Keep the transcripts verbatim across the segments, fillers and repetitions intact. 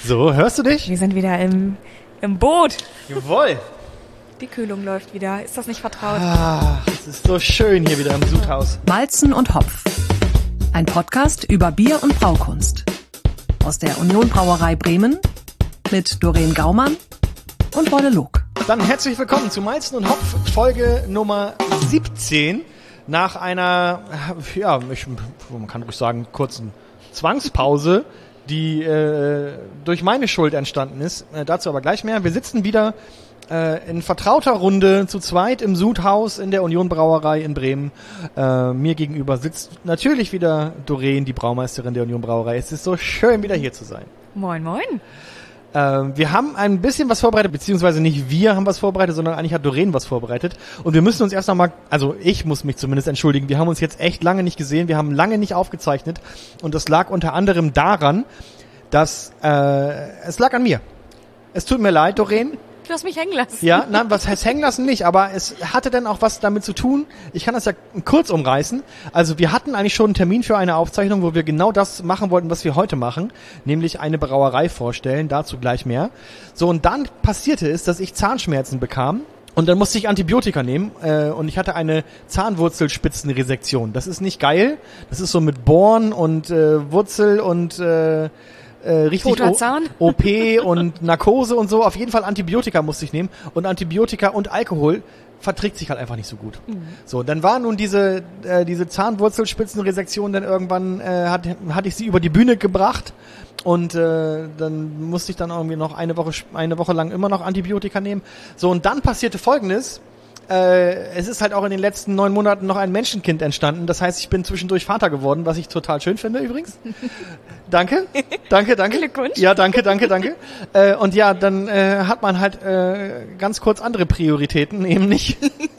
So, hörst du dich? Wir sind wieder im, im Boot. Jawohl. Die Kühlung läuft wieder. Ist das nicht vertraut? Ah, es ist so schön hier wieder im Sudhaus. Malzen und Hopf. Ein Podcast über Bier und Braukunst. Aus der Union Brauerei Bremen mit Doreen Gaumann und Wolle Log. Dann herzlich willkommen zu Malzen und Hopf, Folge Nummer siebzehn. Nach einer, ja, ich, man kann ruhig sagen, kurzen Zwangspause, die äh, durch meine Schuld entstanden ist. Äh, dazu aber gleich mehr. Wir sitzen wieder äh, in vertrauter Runde zu zweit im Sudhaus in der Union Brauerei in Bremen. Äh, mir gegenüber sitzt natürlich wieder Doreen, die Braumeisterin der Union Brauerei. Es ist so schön, wieder hier zu sein. Moin, moin. Äh, wir haben ein bisschen was vorbereitet, beziehungsweise nicht wir haben was vorbereitet, sondern eigentlich hat Doreen was vorbereitet. Und wir müssen uns erst nochmal, also ich muss mich zumindest entschuldigen, wir haben uns jetzt echt lange nicht gesehen, wir haben lange nicht aufgezeichnet. Und das lag unter anderem daran, dass, äh, es lag an mir. Es tut mir leid, Doreen. Du hast mich hängen lassen. Ja, nein, was heißt hängen lassen nicht, aber es hatte dann auch was damit zu tun. Ich kann das ja kurz umreißen. Also wir hatten eigentlich schon einen Termin für eine Aufzeichnung, wo wir genau das machen wollten, was wir heute machen, nämlich eine Brauerei vorstellen, dazu gleich mehr. So, und dann passierte es, dass ich Zahnschmerzen bekam und dann musste ich Antibiotika nehmen äh, und ich hatte eine Zahnwurzelspitzenresektion. Das ist nicht geil, das ist so mit Bohren und äh, Wurzel und äh, Äh, richtig Toter Zahn. O P und Narkose und so. Auf jeden Fall Antibiotika musste ich nehmen. Und Antibiotika und Alkohol verträgt sich halt einfach nicht so gut. Mhm. So, dann war nun diese äh, diese Zahnwurzelspitzenresektion dann irgendwann, äh, hat, hatte ich sie über die Bühne gebracht. Und äh, dann musste ich dann irgendwie noch eine Woche eine Woche lang immer noch Antibiotika nehmen. So, und dann passierte Folgendes. Äh, es ist halt auch in den letzten neun Monaten noch ein Menschenkind entstanden. Das heißt, ich bin zwischendurch Vater geworden, was ich total schön finde übrigens. Danke, danke, danke. Glückwunsch. Ja, danke, danke, danke. Äh, und ja, dann äh, hat man halt äh, ganz kurz andere Prioritäten, eben nicht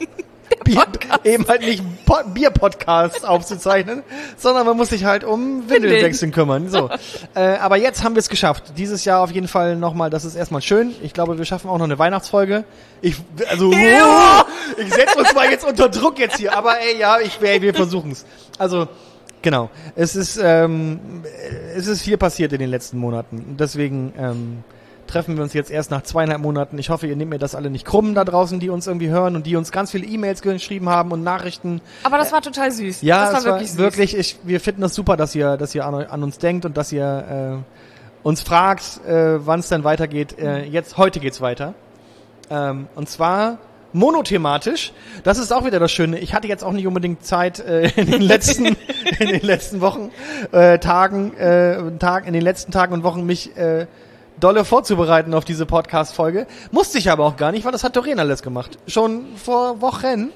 Bier, eben halt nicht po- Bier-Podcasts aufzuzeichnen, sondern man muss sich halt um Windelwechseln kümmern. So, äh, aber jetzt haben wir es geschafft. Dieses Jahr auf jeden Fall nochmal, das ist erstmal schön. Ich glaube, wir schaffen auch noch eine Weihnachtsfolge. Ich, also, Ja. oh, ich setze uns mal jetzt unter Druck jetzt hier, aber ey, ja, ich, ey, wir versuchen's. Also, genau. Es ist, ähm, es ist viel passiert in den letzten Monaten. Deswegen, ähm, treffen wir uns jetzt erst nach zweieinhalb Monaten. Ich hoffe, ihr nehmt mir das alle nicht krumm da draußen, die uns irgendwie hören und die uns ganz viele E-Mails geschrieben haben und Nachrichten. Aber das war total süß. Ja, das war es wirklich war süß. wirklich, ich, wir finden das super, dass ihr, dass ihr an, an uns denkt und dass ihr äh, uns fragt, äh, wann es dann weitergeht. Äh, jetzt, heute geht's weiter. Ähm, und zwar monothematisch. Das ist auch wieder das Schöne. Ich hatte jetzt auch nicht unbedingt Zeit äh, in den letzten in den letzten Wochen, äh, Tagen, äh, Tag, in den letzten Tagen und Wochen mich äh, dolle vorzubereiten auf diese Podcast-Folge. Musste ich aber auch gar nicht, weil das hat Doreen alles gemacht. Schon vor Wochen.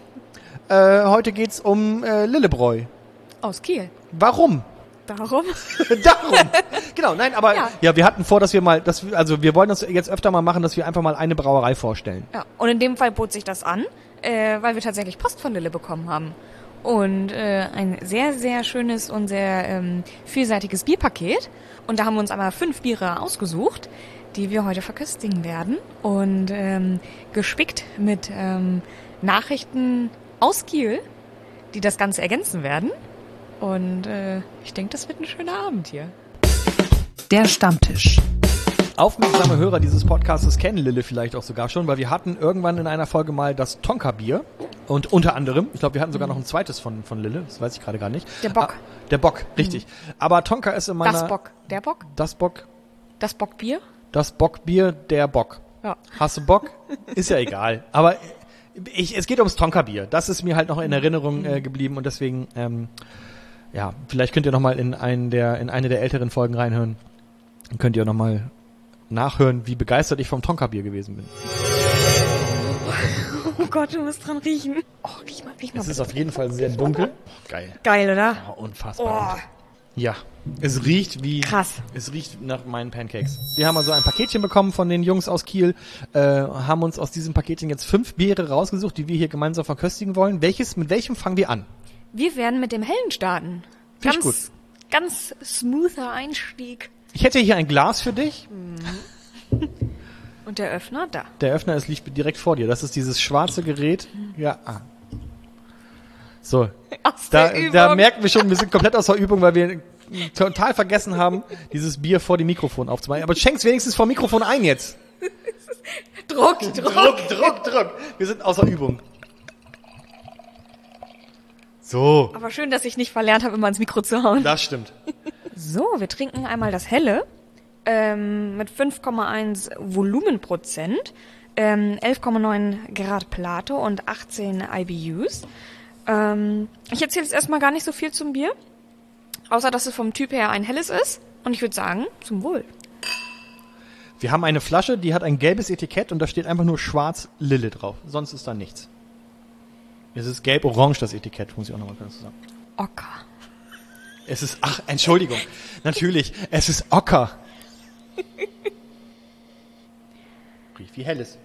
Äh, heute geht's um äh, Lillebräu. Aus Kiel. Warum? Darum? Darum. Genau, nein, aber ja. Ja. ja, wir hatten vor, dass wir mal, dass wir, also wir wollen das jetzt öfter mal machen, dass wir einfach mal eine Brauerei vorstellen. Ja. Und in dem Fall bot sich das an, äh, weil wir tatsächlich Post von Lille bekommen haben. Und äh, ein sehr, sehr schönes und sehr ähm, vielseitiges Bierpaket. Und da haben wir uns einmal fünf Biere ausgesucht, die wir heute verköstigen werden. Und ähm, gespickt mit ähm, Nachrichten aus Kiel, die das Ganze ergänzen werden. Und äh, ich denke, das wird ein schöner Abend hier. Der Stammtisch. Aufmerksame Hörer dieses Podcasts kennen Lille vielleicht auch sogar schon, weil wir hatten irgendwann in einer Folge mal das Tonka-Bier. Und unter anderem, ich glaube, wir hatten sogar noch ein zweites von, von Lille, das weiß ich gerade gar nicht. Der Bock. Ah, der Bock, richtig. Mhm. Aber Tonka ist in meiner... Das Bock. Der Bock? Das Bock. Das Bockbier? Das Bockbier, der Bock. Ja. Hast du Bock? Ist ja egal. Aber ich, es geht ums Tonka-Bier. Das ist mir halt noch in Erinnerung äh, geblieben und deswegen, ähm, ja, vielleicht könnt ihr noch mal in, einen der, in eine der älteren Folgen reinhören. Dann könnt ihr noch mal nachhören, wie begeistert ich vom Tonka-Bier gewesen bin. Oh Gott, du musst dran riechen. Oh, riech mal, riech mal. Es ist auf jeden Fall sehr dunkel. Geil. Geil, oder? Oh, unfassbar. Oh. Ja, es riecht wie... Krass. Es riecht nach meinen Pancakes. Wir haben also ein Paketchen bekommen von den Jungs aus Kiel, äh, haben uns aus diesem Paketchen jetzt fünf Biere rausgesucht, die wir hier gemeinsam verköstigen wollen. Welches, mit welchem fangen wir an? Wir werden mit dem Hellen starten. Find ich Ganz, ganz smoother Einstieg. Ich hätte hier ein Glas für dich. Und der Öffner da. Der Öffner ist liegt direkt vor dir. Das ist dieses schwarze Gerät. Ja. Ah. So. Aus Da, der Übung. da merken wir schon, wir sind komplett aus der Übung, weil wir total vergessen haben, dieses Bier vor dem Mikrofon aufzumachen. Aber schenk's wenigstens vor dem Mikrofon ein jetzt. Druck, Druck. Druck, Druck, Druck. Wir sind außer Übung. So. Aber schön, dass ich nicht verlernt habe, immer ins Mikro zu hauen. Das stimmt. So, wir trinken einmal das Helle ähm, mit fünf Komma eins Volumenprozent, ähm, elf Komma neun Grad Plato und achtzehn I B Us. Ähm, ich erzähle jetzt erstmal gar nicht so viel zum Bier, außer dass es vom Typ her ein helles ist. Und ich würde sagen, zum Wohl. Wir haben eine Flasche, die hat ein gelbes Etikett und da steht einfach nur schwarz Lille drauf. Sonst ist da nichts. Es ist gelb-orange, das Etikett, muss ich auch nochmal kurz sagen. Ocker. Es ist, ach, Entschuldigung. Natürlich, es ist Ocker. Riecht wie helles.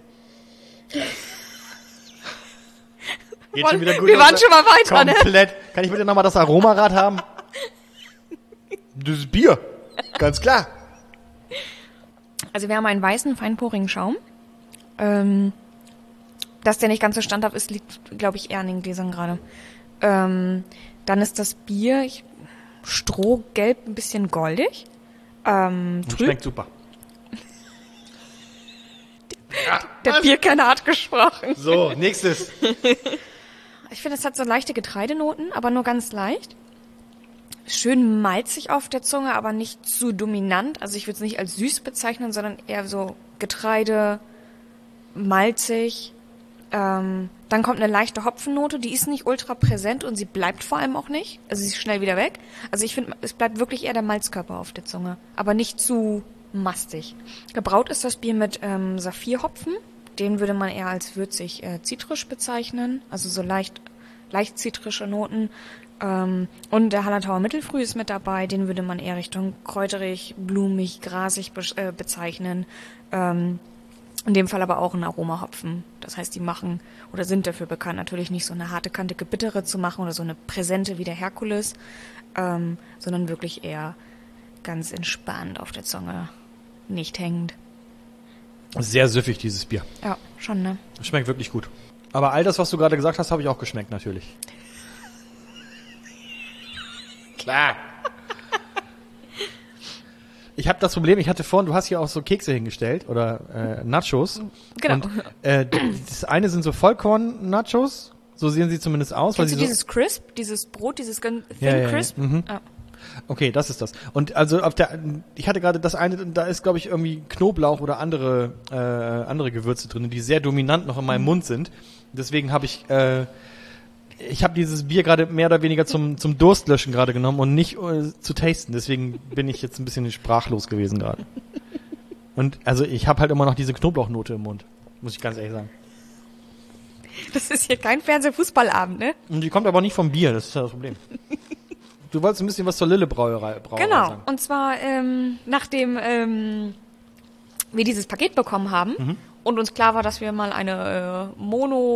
Geht schon wieder gut wir aus. waren schon mal weiter, ne? Komplett. Kann ich bitte nochmal das Aromarad haben? Das ist Bier. Ganz klar. Also wir haben einen weißen, feinporigen Schaum. Ähm, dass der nicht ganz so standhaft ist, liegt, glaube ich, eher an den Gläsern gerade. Ähm, dann ist das Bier ich, strohgelb, ein bisschen goldig. Ähm, trüb. Schmeckt super. Der Bierkenner hat gesprochen. So, nächstes. Ich finde, es hat so leichte Getreidenoten, aber nur ganz leicht. Schön malzig auf der Zunge, aber nicht zu dominant. Also ich würde es nicht als süß bezeichnen, sondern eher so Getreide, malzig. Ähm, dann kommt eine leichte Hopfennote, die ist nicht ultra präsent und sie bleibt vor allem auch nicht. Also sie ist schnell wieder weg. Also ich finde, es bleibt wirklich eher der Malzkörper auf der Zunge, aber nicht zu mastig. Gebraut ist das Bier mit ähm, Saphirhopfen. Den würde man eher als würzig äh, zitrisch bezeichnen, also so leicht, leicht zitrische Noten. Ähm, und der Hallertauer Mittelfrüh ist mit dabei, den würde man eher Richtung kräuterig, blumig, grasig be- äh, bezeichnen. Ähm, in dem Fall aber auch ein Aromahopfen. Das heißt, die machen oder sind dafür bekannt, natürlich nicht so eine harte, kantige, bittere zu machen oder so eine präsente wie der Herkules, ähm, sondern wirklich eher ganz entspannt auf der Zunge, nicht hängend. Sehr süffig, dieses Bier. Ja, schon, ne? Schmeckt wirklich gut. Aber all das, was du gerade gesagt hast, habe ich auch geschmeckt, natürlich. Klar. Ich habe das Problem, ich hatte vorhin, du hast hier auch so Kekse hingestellt oder äh, Nachos. Genau. Und äh, das eine sind so Vollkorn-Nachos, so sehen sie zumindest aus. Weil Kennst sie du so, dieses Crisp, dieses Brot, dieses Thin Ja, ja, ja. Crisp? Mhm. Ja. Okay, das ist das. Und also auf der, ich hatte gerade das eine, da ist glaube ich irgendwie Knoblauch oder andere äh, andere Gewürze drin, die sehr dominant noch in meinem Mund sind. Deswegen habe ich äh, ich habe dieses Bier gerade mehr oder weniger zum zum Durstlöschen gerade genommen und nicht äh, zu tasten. Deswegen bin ich jetzt ein bisschen sprachlos gewesen gerade. Und also ich habe halt immer noch diese Knoblauchnote im Mund, muss ich ganz ehrlich sagen. Das ist hier kein Fernsehfußballabend, ne? Und die kommt aber nicht vom Bier, das ist ja das Problem. Du wolltest ein bisschen was zur Lille Brauerei, Brauerei Genau. sagen. Und zwar, ähm, nachdem ähm, wir dieses Paket bekommen haben Mhm. und uns klar war, dass wir mal eine äh,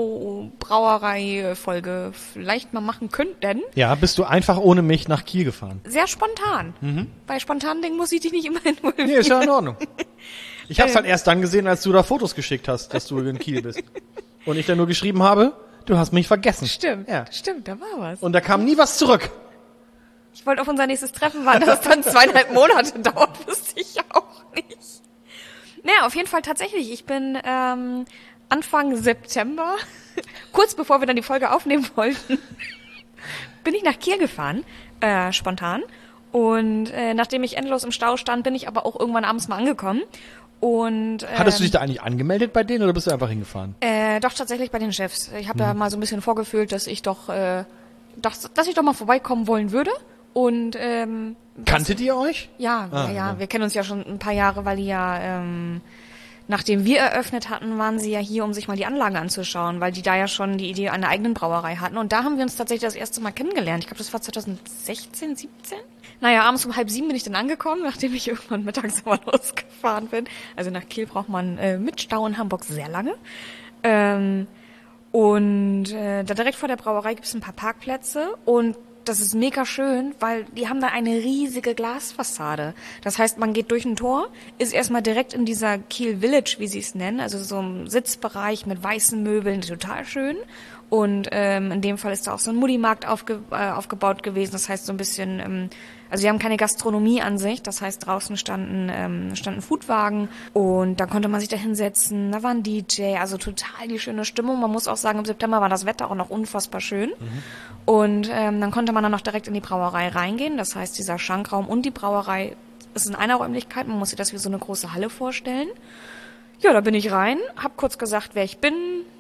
Mono-Brauerei-Folge vielleicht mal machen könnten, Ja, bist du einfach ohne mich nach Kiel gefahren? sehr spontan. Mhm. Bei spontanen Dingen muss ich dich nicht immer involvieren. Nee, ist ja in Ordnung. Ich hab's halt erst dann gesehen, als du da Fotos geschickt hast, dass du in Kiel bist. Und ich dann nur geschrieben habe, du hast mich vergessen. Stimmt, Ja. stimmt, da war was. Und da kam nie was zurück. Ich wollte auf unser nächstes Treffen warten, dass es dann zweieinhalb Monate dauert, wusste ich auch nicht. Naja, auf jeden Fall tatsächlich. Ich bin ähm, Anfang September, kurz bevor wir dann die Folge aufnehmen wollten, bin ich nach Kiel gefahren, äh, spontan. Und äh, nachdem ich endlos im Stau stand, bin ich aber auch irgendwann abends mal angekommen. Und ähm, Hattest du dich da eigentlich angemeldet bei denen oder bist du einfach hingefahren? Äh, doch tatsächlich bei den Chefs. Ich habe ja mal so ein bisschen vorgefühlt, dass ich doch, äh, dass, dass ich doch mal vorbeikommen wollen würde. Und ähm, Kanntet ihr euch? ja, Ah, ja, ja, ja. wir kennen uns ja schon ein paar Jahre, weil die ja, ähm, nachdem wir eröffnet hatten, waren sie ja hier, um sich mal die Anlage anzuschauen, weil die da ja schon die Idee einer eigenen Brauerei hatten. Und da haben wir uns tatsächlich das erste Mal kennengelernt. Ich glaube, das war zwanzig sechzehn, siebzehn. Naja, abends um halb sieben bin ich dann angekommen, nachdem ich irgendwann mittags mal losgefahren bin. Also nach Kiel braucht man äh, mit Stau in Hamburg sehr lange. Ähm, und äh, da direkt vor der Brauerei gibt es ein paar Parkplätze und das ist mega schön, weil die haben da eine riesige Glasfassade. Das heißt, man geht durch ein Tor, ist erstmal direkt in dieser Kiel Village, wie sie es nennen, also so ein Sitzbereich mit weißen Möbeln, total schön. Und ähm, in dem Fall ist da auch so ein Muddy-Markt aufge, äh, aufgebaut gewesen. Das heißt so ein bisschen, ähm, also wir haben keine Gastronomie an sich. Das heißt draußen standen ähm, standen Foodwagen und da konnte man sich da hinsetzen. Da war ein D J, also total die schöne Stimmung. Man muss auch sagen, im September war das Wetter auch noch unfassbar schön. Mhm. Und ähm, dann konnte man dann noch direkt in die Brauerei reingehen. Das heißt, dieser Schankraum und die Brauerei ist in einer Räumlichkeit. Man muss sich das wie so eine große Halle vorstellen. Ja, da bin ich rein, hab kurz gesagt, wer ich bin,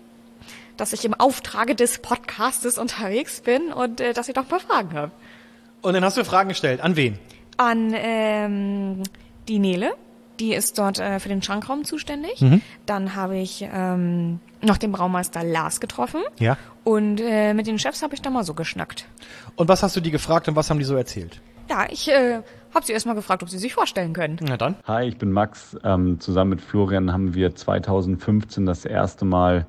dass ich im Auftrage des Podcastes unterwegs bin und äh, dass ich doch ein paar Fragen habe. Und dann hast du Fragen gestellt. An wen? An ähm, die Nele, die ist dort äh, für den Schankraum zuständig. Mhm. Dann habe ich ähm, noch den Braumeister Lars getroffen. Ja. Und äh, mit den Chefs habe ich da mal so geschnackt. Und was hast du die gefragt und was haben die so erzählt? Ja, ich äh, habe sie erstmal gefragt, ob sie sich vorstellen können. Na dann. Hi, ich bin Max. Ähm, zusammen mit Florian haben wir zweitausendfünfzehn das erste Mal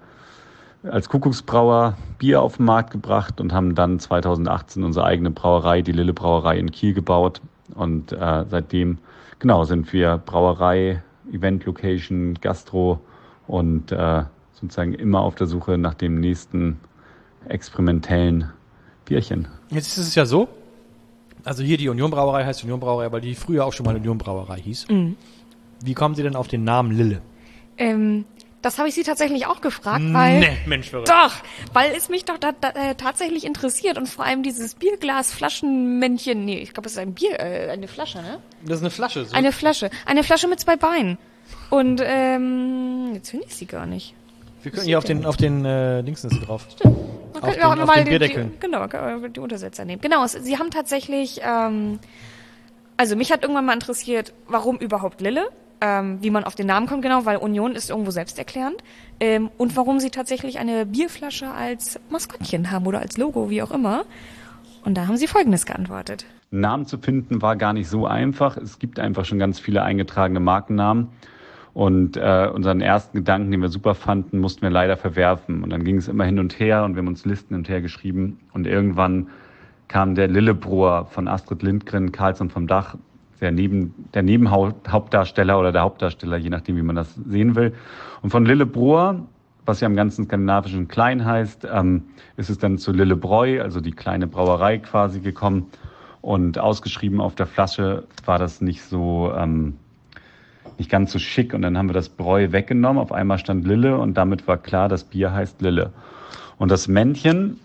als Kuckucksbrauer Bier auf den Markt gebracht und haben dann zweitausendachtzehn unsere eigene Brauerei, die Lille Brauerei in Kiel, gebaut. Und äh, seitdem, genau, sind wir Brauerei, Event-Location, Gastro und äh, sozusagen immer auf der Suche nach dem nächsten experimentellen Bierchen. Jetzt ist es ja so, also hier die Union Brauerei heißt Union Brauerei, weil die früher auch schon mal Union Brauerei hieß. Mhm. Wie kommen Sie denn auf den Namen Lille? Ähm, das habe ich sie tatsächlich auch gefragt, weil... Nee, Mensch, verrückt. Doch, weil es mich doch da, da, äh, tatsächlich interessiert und vor allem dieses Bierglas-Flaschenmännchen, nee, ich glaube, es ist ein Bier, äh, eine Flasche, ne? Das ist eine Flasche. So. Eine Flasche, eine Flasche mit zwei Beinen. Und, ähm, jetzt finde ich sie gar nicht. Wir können hier auf den, auf den, äh, Dings ist sie drauf. Stimmt. Man Auf könnte auch den- auf mal den die, Bierdeckeln. die, genau, kann man die Untersetzer nehmen. Genau, es, sie haben tatsächlich, ähm, also mich hat irgendwann mal interessiert, warum überhaupt Lille, ähm, wie man auf den Namen kommt, genau, weil Union ist irgendwo selbsterklärend, ähm, und warum sie tatsächlich eine Bierflasche als Maskottchen haben oder als Logo, wie auch immer. Und da haben sie Folgendes geantwortet. Einen Namen zu finden war gar nicht so einfach. Es gibt einfach schon ganz viele eingetragene Markennamen. Und äh, unseren ersten Gedanken, den wir super fanden, mussten wir leider verwerfen. Und dann ging es immer hin und her und wir haben uns Listen hin und her geschrieben. Und irgendwann kam der Lillebroer von Astrid Lindgren, Karlsson vom Dach, der, Neben, der Nebenhauptdarsteller oder der Hauptdarsteller, je nachdem, wie man das sehen will. Und von Lillebroer, was ja im ganzen skandinavischen klein heißt, ähm, ist es dann zu Lillebräu, also die kleine Brauerei quasi gekommen. Und ausgeschrieben auf der Flasche war das nicht so... Ähm, nicht ganz so schick und dann haben wir das Bräu weggenommen. Auf einmal stand Lille und damit war klar, das Bier heißt Lille. Und das Männchen,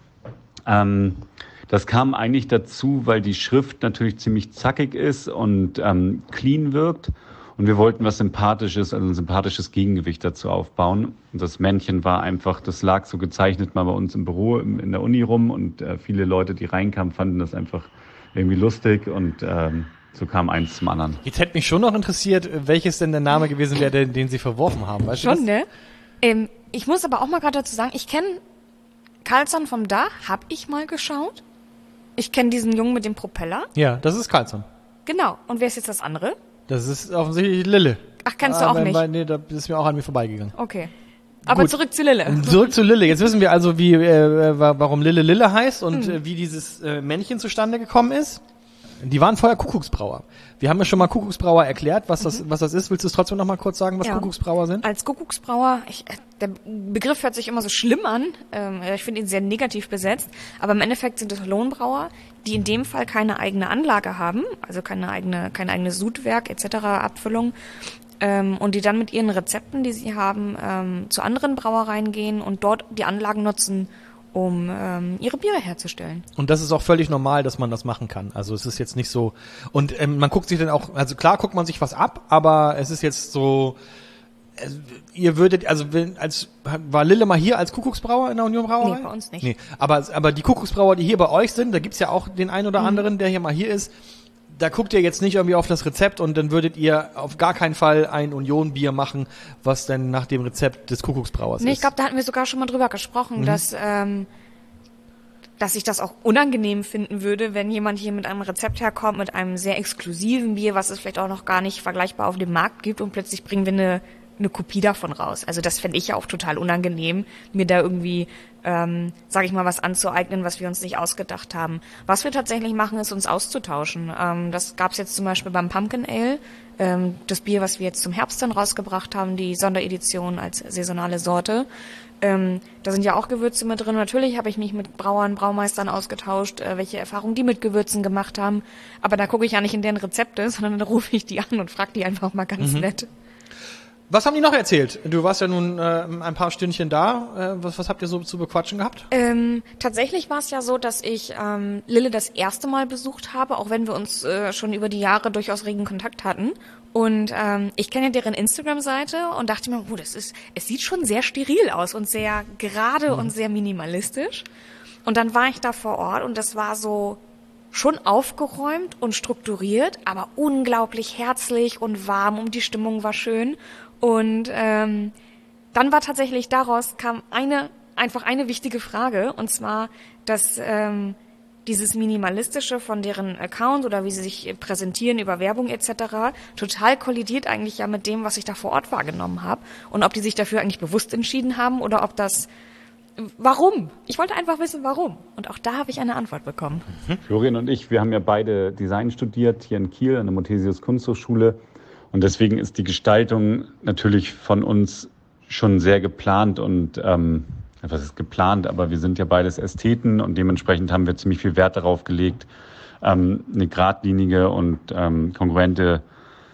ähm, das kam eigentlich dazu, weil die Schrift natürlich ziemlich zackig ist und ähm, clean wirkt. Und wir wollten was Sympathisches, also ein sympathisches Gegengewicht dazu aufbauen. Und das Männchen war einfach, das lag so gezeichnet mal bei uns im Büro im, in der Uni rum und äh, viele Leute, die reinkamen, fanden das einfach irgendwie lustig und ähm, so kam eins zum anderen. Jetzt hätte mich schon noch interessiert, welches denn der Name gewesen wäre, den, den Sie verworfen haben. Weißt du Schon, das? ne? Ähm, ich muss aber auch mal gerade dazu sagen, ich kenne Karlsson vom Dach, hab ich mal geschaut. Ich kenne diesen Jungen mit dem Propeller. Ja, das ist Karlsson. Genau. Und wer ist jetzt das andere? Das ist offensichtlich Lille. Ach, kennst du auch Aber, nicht? weil- Nee, da ist mir auch an mir vorbeigegangen. Okay. Aber Gut. zurück zu Lille. Zurück zu Lille. Jetzt wissen wir also, wie, äh, wa- warum Lille Lille heißt und Mhm. äh, wie dieses äh, Männchen zustande gekommen ist. Die waren vorher Kuckucksbrauer. Wir haben ja schon mal Kuckucksbrauer erklärt, was das, was das ist. Willst du es trotzdem noch mal kurz sagen, was Ja. Kuckucksbrauer sind? Als Kuckucksbrauer, ich, äh, der Begriff hört sich immer so schlimm an. Ähm, ich finde ihn sehr negativ besetzt. Aber im Endeffekt sind es Lohnbrauer, die in dem Fall keine eigene Anlage haben, also keine eigene, kein eigenes Sudwerk et cetera, Abfüllung. Ähm, und die dann mit ihren Rezepten, die sie haben, ähm, zu anderen Brauereien gehen und dort die Anlagen nutzen, um ähm, ihre Biere herzustellen. Und das ist auch völlig normal, dass man das machen kann. Also es ist jetzt nicht so. Und ähm, man guckt sich dann auch, also klar guckt man sich was ab, aber es ist jetzt so, also, ihr würdet, also wenn, als war Lille mal hier als Kuckucksbrauer in der Union Brauerei? Nee, bei uns nicht. Nee, aber, aber die Kuckucksbrauer, die hier bei euch sind, da gibt's ja auch den einen oder Mhm. anderen, der hier mal hier ist. Da guckt ihr jetzt nicht irgendwie auf das Rezept und dann würdet ihr auf gar keinen Fall ein Union-Bier machen, was denn nach dem Rezept des Kuckucksbrauers Nee, ist. ich glaube, da hatten wir sogar schon mal drüber gesprochen, Mhm. dass, ähm, dass ich das auch unangenehm finden würde, wenn jemand hier mit einem Rezept herkommt, mit einem sehr exklusiven Bier, was es vielleicht auch noch gar nicht vergleichbar auf dem Markt gibt und plötzlich bringen wir eine eine Kopie davon raus. Also das fände ich ja auch total unangenehm, mir da irgendwie, ähm, sage ich mal, was anzueignen, was wir uns nicht ausgedacht haben. Was wir tatsächlich machen, ist uns auszutauschen. Ähm, das gab es jetzt zum Beispiel beim Pumpkin Ale, ähm, das Bier, was wir jetzt zum Herbst dann rausgebracht haben, die Sonderedition als saisonale Sorte. Ähm, da sind ja auch Gewürze mit drin. Natürlich habe ich mich mit Brauern, Braumeistern ausgetauscht, äh, welche Erfahrungen die mit Gewürzen gemacht haben. Aber da gucke ich ja nicht in deren Rezepte, sondern da rufe ich die an und frage die einfach mal ganz mhm. nett. Was haben die noch erzählt? Du warst ja nun äh, ein paar Stündchen da. Äh, was, was habt ihr so zu bequatschen gehabt? Ähm, tatsächlich war es ja so, dass ich ähm, Lille das erste Mal besucht habe, auch wenn wir uns äh, schon über die Jahre durchaus regen Kontakt hatten. Und ähm, ich kenne ja deren Instagram-Seite und dachte mir, oh, das ist, es sieht schon sehr steril aus und sehr gerade mhm. und sehr minimalistisch. Und dann war ich da vor Ort und das war so schon aufgeräumt und strukturiert, aber unglaublich herzlich und warm und die Stimmung war schön. Und ähm, dann war tatsächlich daraus kam eine einfach eine wichtige Frage, und zwar, dass ähm, dieses Minimalistische von deren Account oder wie sie sich präsentieren über Werbung et cetera total kollidiert eigentlich ja mit dem, was ich da vor Ort wahrgenommen habe. Und ob die sich dafür eigentlich bewusst entschieden haben oder ob das... Warum? Ich wollte einfach wissen, warum. Und auch da habe ich eine Antwort bekommen. Mhm. Florian und ich, wir haben ja beide Design studiert hier in Kiel an der Muthesius Kunsthochschule. Und deswegen ist die Gestaltung natürlich von uns schon sehr geplant und, ähm, was ist geplant, aber wir sind ja beides Ästheten und dementsprechend haben wir ziemlich viel Wert darauf gelegt, ähm, eine geradlinige und ähm, kongruente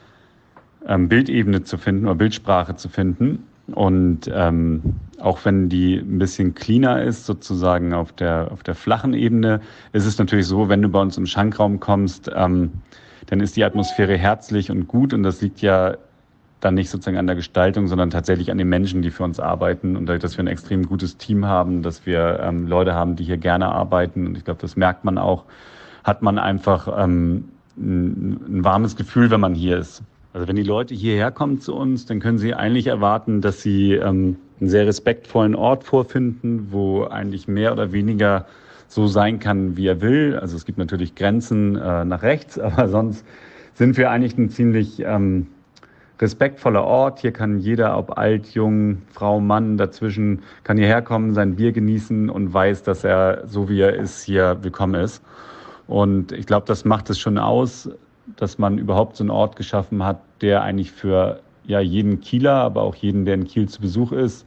ähm, Bildebene zu finden oder Bildsprache zu finden. Und ähm, auch wenn die ein bisschen cleaner ist, sozusagen auf der auf der flachen Ebene, ist es natürlich so, wenn du bei uns im Schankraum kommst, ähm, dann ist die Atmosphäre herzlich und gut. Und das liegt ja dann nicht sozusagen an der Gestaltung, sondern tatsächlich an den Menschen, die für uns arbeiten. Und dadurch, dass wir ein extrem gutes Team haben, dass wir ähm, Leute haben, die hier gerne arbeiten. Und ich glaube, das merkt man auch, hat man einfach ähm, ein, ein warmes Gefühl, wenn man hier ist. Also wenn die Leute hierher kommen zu uns, dann können sie eigentlich erwarten, dass sie ähm, einen sehr respektvollen Ort vorfinden, wo eigentlich mehr oder weniger so sein kann, wie er will. Also es gibt natürlich Grenzen äh, nach rechts, aber sonst sind wir eigentlich ein ziemlich ähm, respektvoller Ort. Hier kann jeder, ob alt, jung, Frau, Mann, dazwischen, kann hierher kommen, sein Bier genießen und weiß, dass er, so wie er ist, hier willkommen ist. Und ich glaube, das macht es schon aus, dass man überhaupt so einen Ort geschaffen hat, der eigentlich für ja, jeden Kieler, aber auch jeden, der in Kiel zu Besuch ist,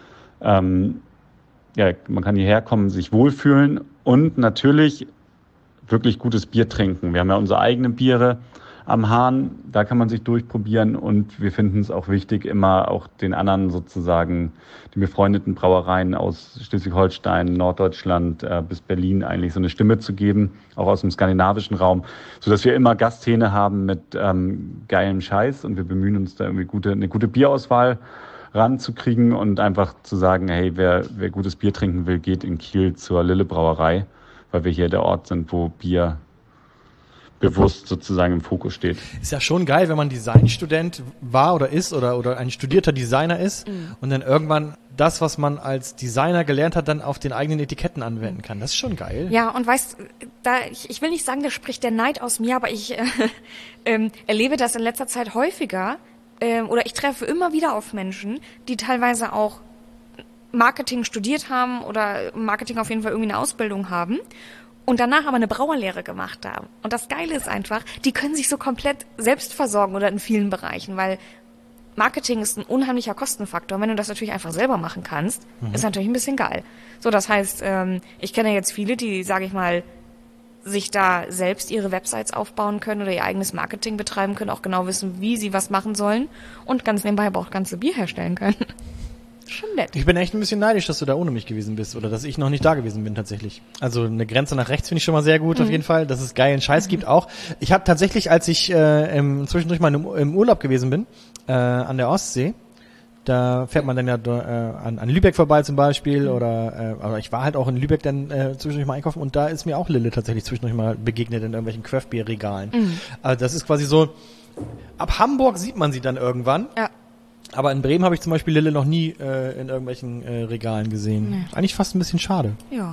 ähm, ja, man kann hierher kommen, sich wohlfühlen und natürlich wirklich gutes Bier trinken. Wir haben ja unsere eigenen Biere am Hahn, da kann man sich durchprobieren und wir finden es auch wichtig, immer auch den anderen sozusagen, die befreundeten Brauereien aus Schleswig-Holstein, Norddeutschland äh, bis Berlin eigentlich so eine Stimme zu geben, auch aus dem skandinavischen Raum, sodass wir immer Gasthähne haben mit ähm, geilem Scheiß und wir bemühen uns da irgendwie gute, eine gute Bierauswahl ranzukriegen und einfach zu sagen, hey, wer, wer gutes Bier trinken will, geht in Kiel zur Lille Brauerei, weil wir hier der Ort sind, wo Bier bewusst sozusagen im Fokus steht. Ist ja schon geil, wenn man Designstudent war oder ist oder oder ein studierter Designer ist mhm. und dann irgendwann das, was man als Designer gelernt hat, dann auf den eigenen Etiketten anwenden kann. Das ist schon geil. Ja, und weißt, da ich, ich will nicht sagen, da spricht der Neid aus mir, aber ich äh, äh, erlebe das in letzter Zeit häufiger, äh, oder ich treffe immer wieder auf Menschen, die teilweise auch Marketing studiert haben oder Marketing auf jeden Fall irgendwie eine Ausbildung haben und danach aber eine Brauerlehre gemacht haben. Und das Geile ist einfach, die können sich so komplett selbst versorgen oder in vielen Bereichen, weil Marketing ist ein unheimlicher Kostenfaktor. Und wenn du das natürlich einfach selber machen kannst, mhm. ist natürlich ein bisschen geil. So, das heißt, ähm, ich kenne jetzt viele, die, sage ich mal, sich da selbst ihre Websites aufbauen können oder ihr eigenes Marketing betreiben können, auch genau wissen, wie sie was machen sollen und ganz nebenbei aber auch ganze Bier herstellen können. Schon nett. Ich bin echt ein bisschen neidisch, dass du da ohne mich gewesen bist oder dass ich noch nicht da gewesen bin tatsächlich. Also eine Grenze nach rechts finde ich schon mal sehr gut mhm. auf jeden Fall, dass es geilen Scheiß mhm. gibt auch. Ich habe tatsächlich, als ich äh, im, zwischendurch mal im, im Urlaub gewesen bin, äh, an der Ostsee, da fährt man dann ja äh, an, an Lübeck vorbei zum Beispiel mhm. oder äh, aber ich war halt auch in Lübeck dann äh, zwischendurch mal einkaufen und da ist mir auch Lille tatsächlich zwischendurch mal begegnet in irgendwelchen Craft-Bier-Regalen. Mhm. Also das ist quasi so, ab Hamburg sieht man sie dann irgendwann. Ja. Aber in Bremen habe ich zum Beispiel Lille noch nie äh, in irgendwelchen äh, Regalen gesehen. Nee. Eigentlich fast ein bisschen schade. Ja.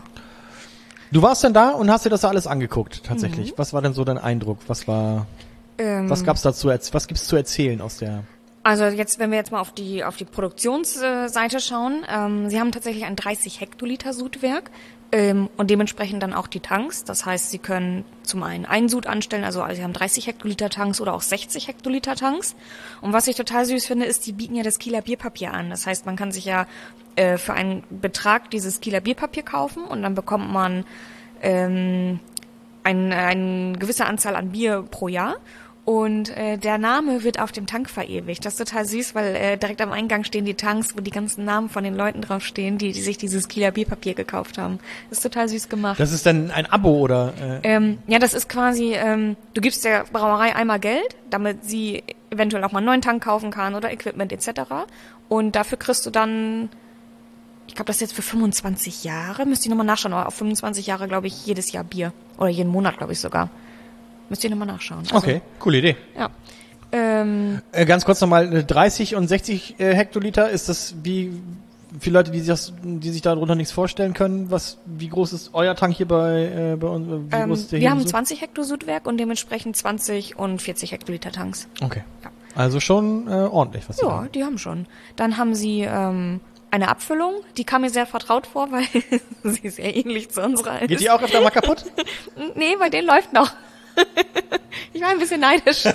Du warst dann da und hast dir das da alles angeguckt, tatsächlich. Mhm. Was war denn so dein Eindruck? Was war, ähm, was gab's dazu, was gibt's zu erzählen aus der Also jetzt, wenn wir jetzt mal auf die auf die Produktionsseite schauen, ähm, sie haben tatsächlich ein dreißig Hektoliter Sudwerk ähm, und dementsprechend dann auch die Tanks. Das heißt, sie können zum einen einen Sud anstellen, also sie haben dreißig Hektoliter Tanks oder auch sechzig Hektoliter Tanks. Und was ich total süß finde, ist, die bieten ja das Kieler Bierpapier an. Das heißt, man kann sich ja äh, für einen Betrag dieses Kieler Bierpapier kaufen und dann bekommt man ähm, ein, eine gewisse Anzahl an Bier pro Jahr. Und äh, der Name wird auf dem Tank verewigt. Das ist total süß, weil äh, direkt am Eingang stehen die Tanks, wo die ganzen Namen von den Leuten draufstehen, die, die sich dieses Kieler Bierpapier gekauft haben. Das ist total süß gemacht. Das ist dann ein Abo, oder? Äh? Ähm, ja, das ist quasi, ähm, du gibst der Brauerei einmal Geld, damit sie eventuell auch mal einen neuen Tank kaufen kann oder Equipment et cetera. Und dafür kriegst du dann, ich glaube, das ist jetzt für fünfundzwanzig Jahre, müsst ihr nochmal nachschauen, aber auf fünfundzwanzig Jahre, glaube ich, jedes Jahr Bier. Oder jeden Monat, glaube ich sogar. Müsst ihr nochmal nachschauen. Also, okay, coole Idee. Ja. Ähm, äh, ganz kurz nochmal, dreißig und sechzig äh, Hektoliter, ist das wie viele Leute, die sich, das, die sich darunter nichts vorstellen können? Was, wie groß ist euer Tank hier bei, äh, bei uns? Wie ähm, groß ist der wir hier haben so? zwanzig Hektar Sudwerk und dementsprechend zwanzig und vierzig Hektoliter Tanks. Okay. Ja. Also schon äh, ordentlich, was sie Ja, haben. die haben schon. Dann haben sie ähm, eine Abfüllung, die kam mir sehr vertraut vor, weil sie sehr ähnlich zu unserer ist. Geht die auch öfter mal kaputt? Nee, bei denen läuft noch. Ich war ein bisschen neidisch.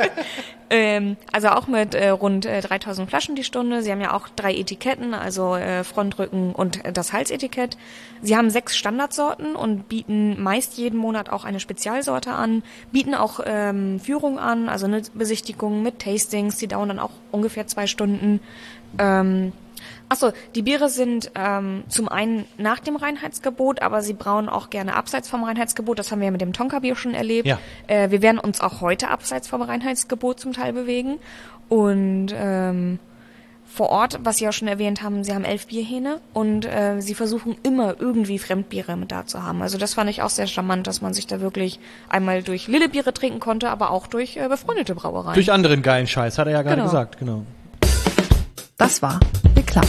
ähm, also auch mit äh, rund äh, dreitausend Flaschen die Stunde. Sie haben ja auch drei Etiketten, also äh, Frontrücken und äh, das Halsetikett. Sie haben sechs Standardsorten und bieten meist jeden Monat auch eine Spezialsorte an, bieten auch ähm, Führung an, also eine Besichtigung mit Tastings, die dauern dann auch ungefähr zwei Stunden. Ähm, Achso, die Biere sind ähm, zum einen nach dem Reinheitsgebot, aber sie brauen auch gerne abseits vom Reinheitsgebot. Das haben wir ja mit dem Tonka-Bier schon erlebt. Ja. Äh, wir werden uns auch heute abseits vom Reinheitsgebot zum Teil bewegen. Und ähm, vor Ort, was Sie ja schon erwähnt haben, Sie haben elf Bierhähne und äh, Sie versuchen immer irgendwie Fremdbiere mit da zu haben. Also das fand ich auch sehr charmant, dass man sich da wirklich einmal durch Lille-Biere trinken konnte, aber auch durch äh, befreundete Brauereien. Durch anderen geilen Scheiß, hat er ja gerade Genau. gesagt, genau. Das war Geklapper.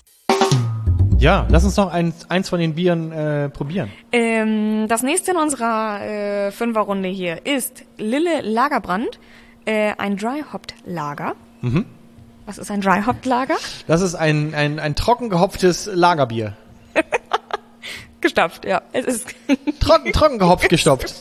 Ja, lass uns noch eins, eins von den Bieren äh, probieren. Ähm, das nächste in unserer äh, Fünferrunde hier ist Lille Lagerbrand, äh, ein Dry-Hopped-Lager. Mhm. Was ist ein Dry-Hopped-Lager? Das ist ein, ein, ein trocken gehopftes Lagerbier. Gestopft, ja. Es ist Trocken, trocken gehopft, gestopft.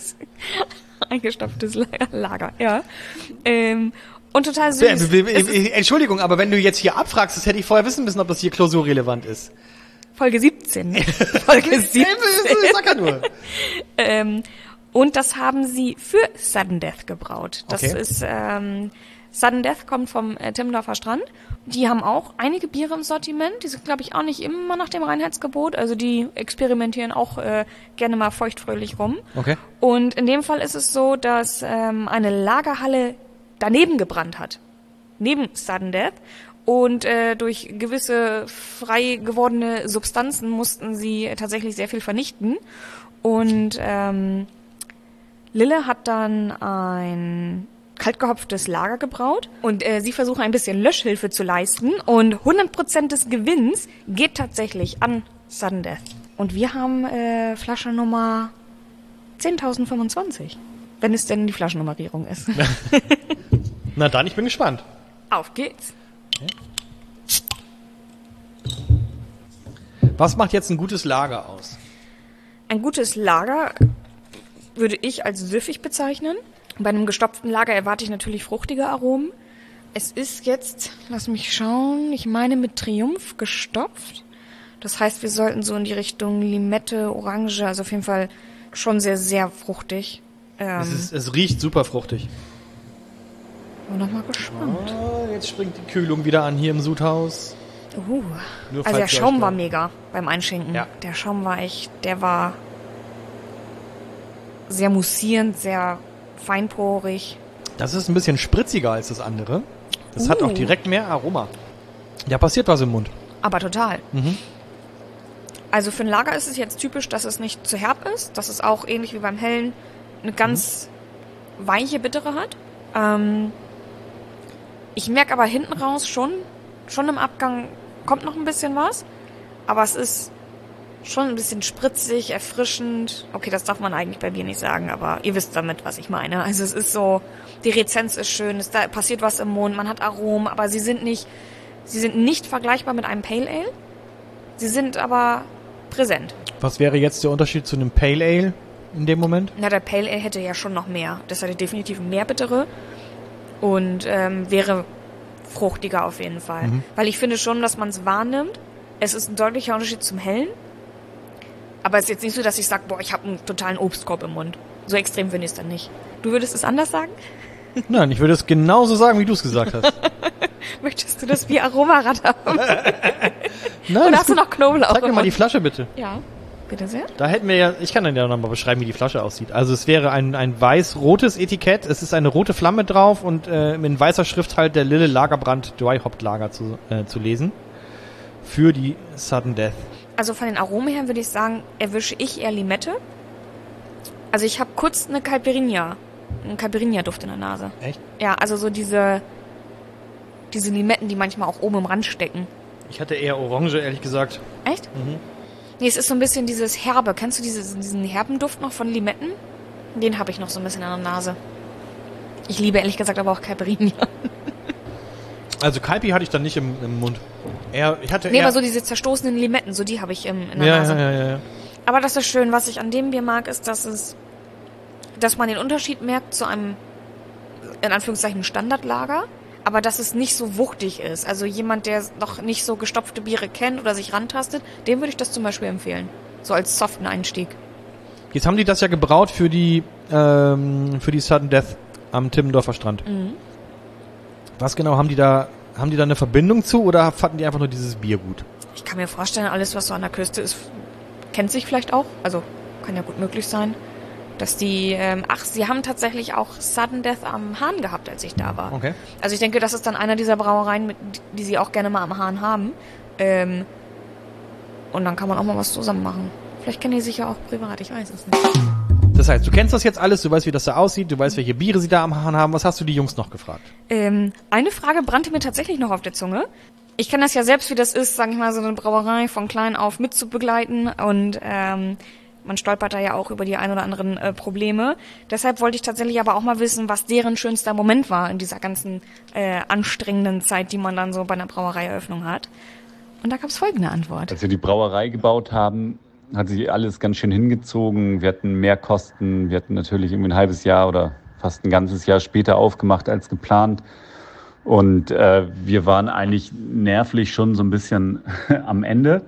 ein gestopftes Lager, ja. Ähm, und total süß. Äh, Es äh, ist äh, Entschuldigung, aber wenn du jetzt hier abfragst, das hätte ich vorher wissen müssen, ob das hier klausurrelevant ist. Folge siebzehn. Folge siebzehn. Sag ja nur. ähm, und das haben sie für Sudden Death gebraut. Das Okay. ist, ähm, Sudden Death kommt vom äh, Timmendorfer Strand. Die haben auch einige Biere im Sortiment. Die sind, glaube ich, auch nicht immer nach dem Reinheitsgebot. Also die experimentieren auch äh, gerne mal feuchtfröhlich rum. Okay. Und in dem Fall ist es so, dass ähm, eine Lagerhalle daneben gebrannt hat. Neben Sudden Death. Und äh, durch gewisse frei gewordene Substanzen mussten sie tatsächlich sehr viel vernichten. Und ähm, Lille hat dann ein kaltgehopftes Lager gebraut. Und äh, sie versuchen ein bisschen Löschhilfe zu leisten. Und hundert Prozent des Gewinns geht tatsächlich an Sudden Death. Und wir haben äh, Flasche Nummer zehntausendfünfundzwanzig. Wenn es denn die Flaschennummerierung ist. Na dann, ich bin gespannt. Auf geht's. Was macht jetzt ein gutes Lager aus? Ein gutes Lager würde ich als süffig bezeichnen. Bei einem gestopften Lager erwarte ich natürlich fruchtige Aromen. Es ist jetzt, lass mich schauen, ich meine mit Triumph gestopft. Das heißt, wir sollten so in die Richtung Limette, Orange, also auf jeden Fall schon sehr, sehr fruchtig. Ähm, Es, ist, es riecht super fruchtig. bin nochmal gespannt. Oh, jetzt springt die Kühlung wieder an hier im Sudhaus. Uh, Nur also der falls ihr Schaum euch war da- mega beim Einschenken. Ja. Der Schaum war echt, der war sehr mussierend, sehr feinporig. Das ist ein bisschen spritziger als das andere. Das Uh. hat auch direkt mehr Aroma. Da passiert was im Mund. Aber total. Mhm. Also für ein Lager ist es jetzt typisch, dass es nicht zu herb ist, dass es auch ähnlich wie beim Hellen eine ganz weiche Bittere hat. Ähm, ich merke aber hinten raus schon, schon im Abgang kommt noch ein bisschen was, aber es ist schon ein bisschen spritzig, erfrischend. Okay, das darf man eigentlich bei Bier nicht sagen, aber ihr wisst damit, was ich meine. Also es ist so, die Rezenz ist schön, es da passiert was im Mund, man hat Aromen, aber sie sind nicht, sie sind nicht vergleichbar mit einem Pale Ale. Sie sind aber präsent. Was wäre jetzt der Unterschied zu einem Pale Ale in dem Moment? Na, der Pale Ale hätte ja schon noch mehr. Das hätte definitiv mehr Bittere und ähm, wäre fruchtiger auf jeden Fall. Mhm. Weil ich finde schon, dass man es wahrnimmt. Es ist ein deutlicher Unterschied zum Hellen. Aber es ist jetzt nicht so, dass ich sage, boah, ich habe einen totalen Obstkorb im Mund. So extrem finde ich es dann nicht. Du würdest es anders sagen? Nein, ich würde es genauso sagen, wie du es gesagt hast. Möchtest du das wie Aromarad haben? Nein, oder hast du noch Knoblauch? Sag mir mal die Flasche bitte. Ja, bitte sehr. Da hätten wir ja, ich kann dann ja noch mal beschreiben, wie die Flasche aussieht. Also es wäre ein, ein weiß-rotes Etikett, es ist eine rote Flamme drauf und äh, in weißer Schrift halt der Lille Lagerbrand Dry Hopped Lager zu, äh, zu lesen. Für die Sudden Death. Also von den Aromen her würde ich sagen, erwische ich eher Limette. Also ich habe kurz eine Caipirinha, einen Caipirinha-Duft in der Nase. Echt? Ja, also so diese, diese Limetten, die manchmal auch oben im Rand stecken. Ich hatte eher Orange, ehrlich gesagt. Echt? Mhm. Nee, es ist so ein bisschen dieses Herbe. Kennst du dieses, diesen herben Duft noch von Limetten? Den habe ich noch so ein bisschen in der Nase. Ich liebe ehrlich gesagt aber auch Caipirinha. Also Caipi hatte ich dann nicht im, im Mund. Eher, ich hatte Nee, eher aber so diese zerstoßenen Limetten, so die habe ich im, in der ja, Nase. ja, ja, ja. Aber das ist schön. Was ich an dem Bier mag, ist, dass es, dass man den Unterschied merkt zu einem, in Anführungszeichen, Standardlager, aber dass es nicht so wuchtig ist. Also jemand, der noch nicht so gestopfte Biere kennt oder sich rantastet, dem würde ich das zum Beispiel empfehlen. So als soften Einstieg. Jetzt haben die das ja gebraut für die, ähm, für die Sudden Death am Timmendorfer Strand. Mhm. Was genau haben die da, haben die da eine Verbindung zu oder fanden die einfach nur dieses Bier gut? Ich kann mir vorstellen, alles, was so an der Küste ist, kennt sich vielleicht auch. Also kann ja gut möglich sein. Dass die, ähm, ach, sie haben tatsächlich auch Sudden Death am Hahn gehabt, als ich da war. Okay. Also ich denke, das ist dann einer dieser Brauereien, mit, die sie auch gerne mal am Hahn haben. Ähm, und dann kann man auch mal was zusammen machen. Vielleicht kennen die sich ja auch privat, ich weiß es nicht. Das heißt, du kennst das jetzt alles, du weißt, wie das da aussieht, du weißt, welche Biere sie da am Hahn haben. Was hast du die Jungs noch gefragt? Ähm, eine Frage brannte mir tatsächlich noch auf der Zunge. Ich kenne das ja selbst, wie das ist, sage ich mal, so eine Brauerei von klein auf mitzubegleiten und ähm, man stolpert da ja auch über die ein oder anderen äh, Probleme. Deshalb wollte ich tatsächlich aber auch mal wissen, was deren schönster Moment war in dieser ganzen äh, anstrengenden Zeit, die man dann so bei einer Brauereieröffnung hat. Und da gab es folgende Antwort. Als wir die Brauerei gebaut haben, hat sich alles ganz schön hingezogen. Wir hatten mehr Kosten. Wir hatten natürlich irgendwie ein halbes Jahr oder fast ein ganzes Jahr später aufgemacht als geplant. Und äh, wir waren eigentlich nervlich schon so ein bisschen am Ende.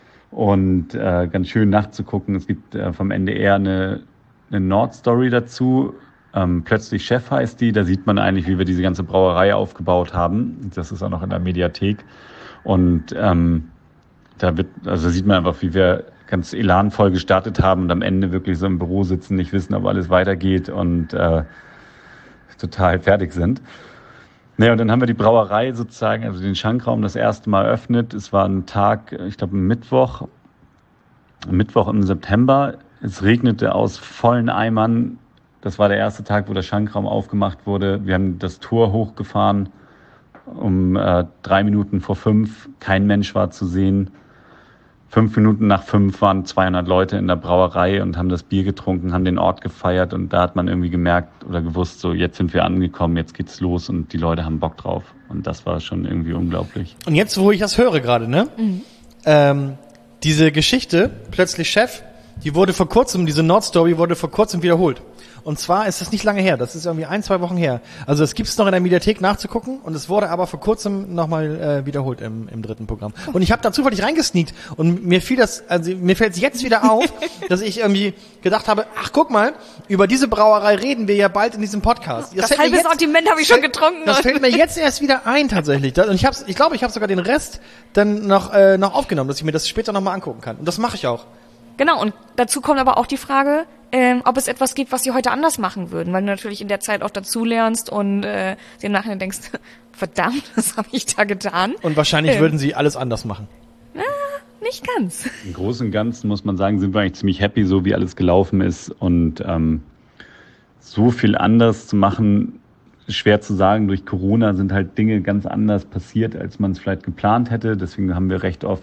Und äh, ganz schön nachzugucken. Es gibt äh, vom Ende eher eine, eine Nordstory dazu. Ähm, Plötzlich Chef heißt die. Da sieht man eigentlich, wie wir diese ganze Brauerei aufgebaut haben. Das ist auch noch in der Mediathek. Und ähm, da wird, also sieht man einfach, wie wir ganz elanvoll gestartet haben und am Ende wirklich so im Büro sitzen, nicht wissen, ob alles weitergeht und äh, total fertig sind. Naja, und dann haben wir die Brauerei sozusagen, also den Schankraum das erste Mal eröffnet. Es war ein Tag, ich glaube Mittwoch, Mittwoch im September. Es regnete aus vollen Eimern. Das war der erste Tag, wo der Schankraum aufgemacht wurde. Wir haben das Tor hochgefahren um äh, drei Minuten vor fünf. Kein Mensch war zu sehen. Fünf Minuten nach fünf waren zweihundert Leute in der Brauerei und haben das Bier getrunken, haben den Ort gefeiert. Und da hat man irgendwie gemerkt oder gewusst, so jetzt sind wir angekommen, jetzt geht's los und die Leute haben Bock drauf. Und das war schon irgendwie unglaublich. Und jetzt, wo ich das höre gerade, ne? Mhm. Ähm, diese Geschichte, Plötzlich Chef, die wurde vor kurzem, diese Nordstory wurde vor kurzem wiederholt. Und zwar ist das nicht lange her, das ist irgendwie ein, zwei Wochen her. Also es gibt's noch in der Mediathek nachzugucken und es wurde aber vor kurzem nochmal äh, wiederholt im, im dritten Programm. Und ich habe da zufällig reingesneakt und mir fiel das, also mir fällt es jetzt wieder auf, dass ich irgendwie gedacht habe, ach guck mal, über diese Brauerei reden wir ja bald in diesem Podcast. Das, das halbe Sortiment habe ich schon getrunken. Das fällt mir jetzt erst wieder ein tatsächlich. Und ich hab's, ich glaube, ich habe sogar den Rest dann noch äh, noch aufgenommen, dass ich mir das später nochmal angucken kann. Und das mache ich auch. Genau, und dazu kommt aber auch die Frage, ähm, ob es etwas gibt, was sie heute anders machen würden, weil du natürlich in der Zeit auch dazu lernst und äh, dir im Nachhinein denkst, verdammt, was habe ich da getan? Und wahrscheinlich ähm, würden sie alles anders machen. Na, nicht ganz. Im Großen und Ganzen muss man sagen, sind wir eigentlich ziemlich happy, so wie alles gelaufen ist. Und ähm, so viel anders zu machen, schwer zu sagen. Durch Corona sind halt Dinge ganz anders passiert, als man es vielleicht geplant hätte. Deswegen haben wir recht oft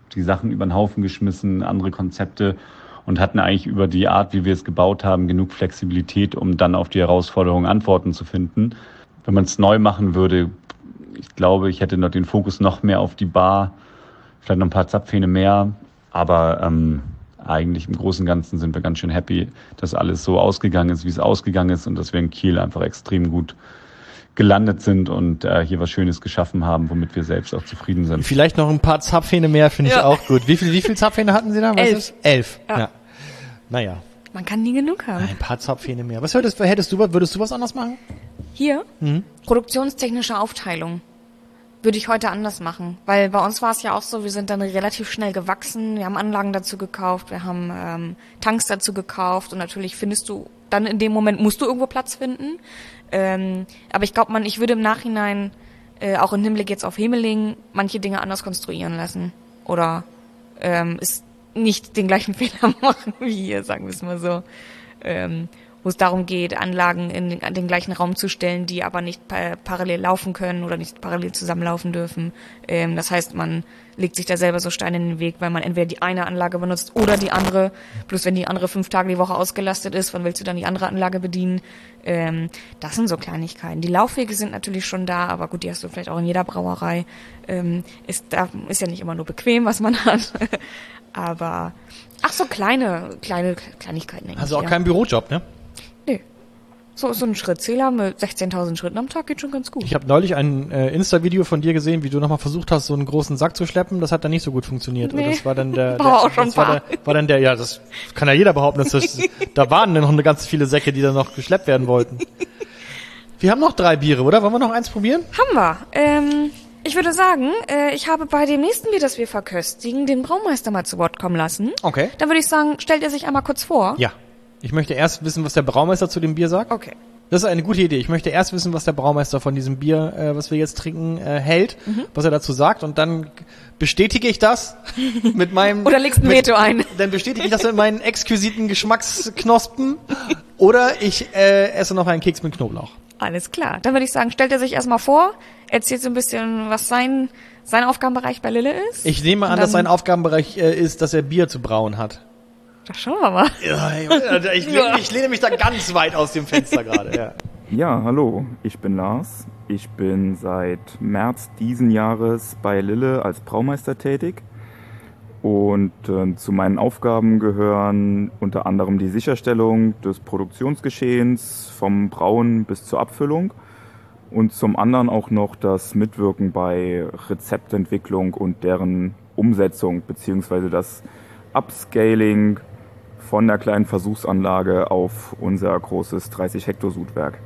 die Sachen über den Haufen geschmissen, andere Konzepte und hatten eigentlich über die Art, wie wir es gebaut haben, genug Flexibilität, um dann auf die Herausforderungen Antworten zu finden. Wenn man es neu machen würde, ich glaube, ich hätte noch den Fokus noch mehr auf die Bar, vielleicht noch ein paar Zapfhähne mehr, aber ähm, eigentlich im Großen und Ganzen sind wir ganz schön happy, dass alles so ausgegangen ist, wie es ausgegangen ist und dass wir in Kiel einfach extrem gut gelandet sind und äh, hier was Schönes geschaffen haben, womit wir selbst auch zufrieden sind. Vielleicht noch ein paar Zapfhähne mehr, finde ich Ja. auch gut. Wie viel, wie viel Zapfhähne hatten Sie da? Was Elf. ist? Elf. Ja. Ja. Naja, Man kann nie genug haben. ein paar Zapfhähne mehr. Was würdest, hättest du, würdest du was anders machen? Hier, Mhm. produktionstechnische Aufteilung. Würde ich heute anders machen. Weil bei uns war es ja auch so, wir sind dann relativ schnell gewachsen, wir haben Anlagen dazu gekauft, wir haben ähm, Tanks dazu gekauft und natürlich findest du, dann in dem Moment musst du irgendwo Platz finden. Ähm, aber ich glaube, man, ich würde im Nachhinein, äh, auch im Hinblick jetzt auf Hemeling, manche Dinge anders konstruieren lassen. Oder ähm, ist nicht den gleichen Fehler machen wie hier, sagen wir es mal so. Ähm, wo es darum geht, Anlagen in den, in den gleichen Raum zu stellen, die aber nicht pa- parallel laufen können oder nicht parallel zusammenlaufen dürfen. Ähm, das heißt, man legt sich da selber so Steine in den Weg, weil man entweder die eine Anlage benutzt oder die andere. Bloß wenn die andere fünf Tage die Woche ausgelastet ist, wann willst du dann die andere Anlage bedienen? Ähm, das sind so Kleinigkeiten. Die Laufwege sind natürlich schon da, aber gut, die hast du vielleicht auch in jeder Brauerei. Ähm, ist, da, ist ja nicht immer nur bequem, was man hat. Aber, ach so, kleine, kleine Kleinigkeiten eigentlich. Also auch ja. kein Bürojob, ne? Nee. So, so ein Schrittzähler mit sechzehntausend Schritten am Tag geht schon ganz gut. Ich habe neulich ein äh, Insta-Video von dir gesehen, wie du nochmal versucht hast, so einen großen Sack zu schleppen. Das hat dann nicht so gut funktioniert. Nee. Und das war dann der, War der auch schon das war, wahr. der, war dann der, ja, das kann ja jeder behaupten, dass das, da waren dann noch eine ganz viele Säcke, die dann noch geschleppt werden wollten. Wir haben noch drei Biere, oder? Wollen wir noch eins probieren? Haben wir. Ähm, ich würde sagen, äh, ich habe bei dem nächsten Bier, das wir verköstigen, den Braumeister mal zu Wort kommen lassen. Okay. Dann würde ich sagen, stellt er sich einmal kurz vor. Ja. Ich möchte erst wissen, was der Braumeister zu dem Bier sagt. Okay. Das ist eine gute Idee. Ich möchte erst wissen, was der Braumeister von diesem Bier, äh, was wir jetzt trinken, äh, hält, Mhm. was er dazu sagt, und dann bestätige ich das mit meinem... Oder legst ein mit, Veto ein. Dann bestätige ich das mit meinen exquisiten Geschmacksknospen oder ich äh, esse noch einen Keks mit Knoblauch. Alles klar. Dann würde ich sagen, stellt er sich erstmal vor, erzählt so ein bisschen, was sein, sein Aufgabenbereich bei Lille ist. Ich nehme an, Und dass dann- sein Aufgabenbereich äh, ist, dass er Bier zu brauen hat. Das schauen wir mal. Ja, ich, ich, lehne, ich lehne mich da ganz weit aus dem Fenster gerade. Ja. Ja, hallo, ich bin Lars. Ich bin seit März diesen Jahres bei Lille als Braumeister tätig. Und äh, zu meinen Aufgaben gehören unter anderem die Sicherstellung des Produktionsgeschehens vom Brauen bis zur Abfüllung und zum anderen auch noch das Mitwirken bei Rezeptentwicklung und deren Umsetzung beziehungsweise das Upscaling von der kleinen Versuchsanlage auf unser großes dreißig Hektar Sudwerk.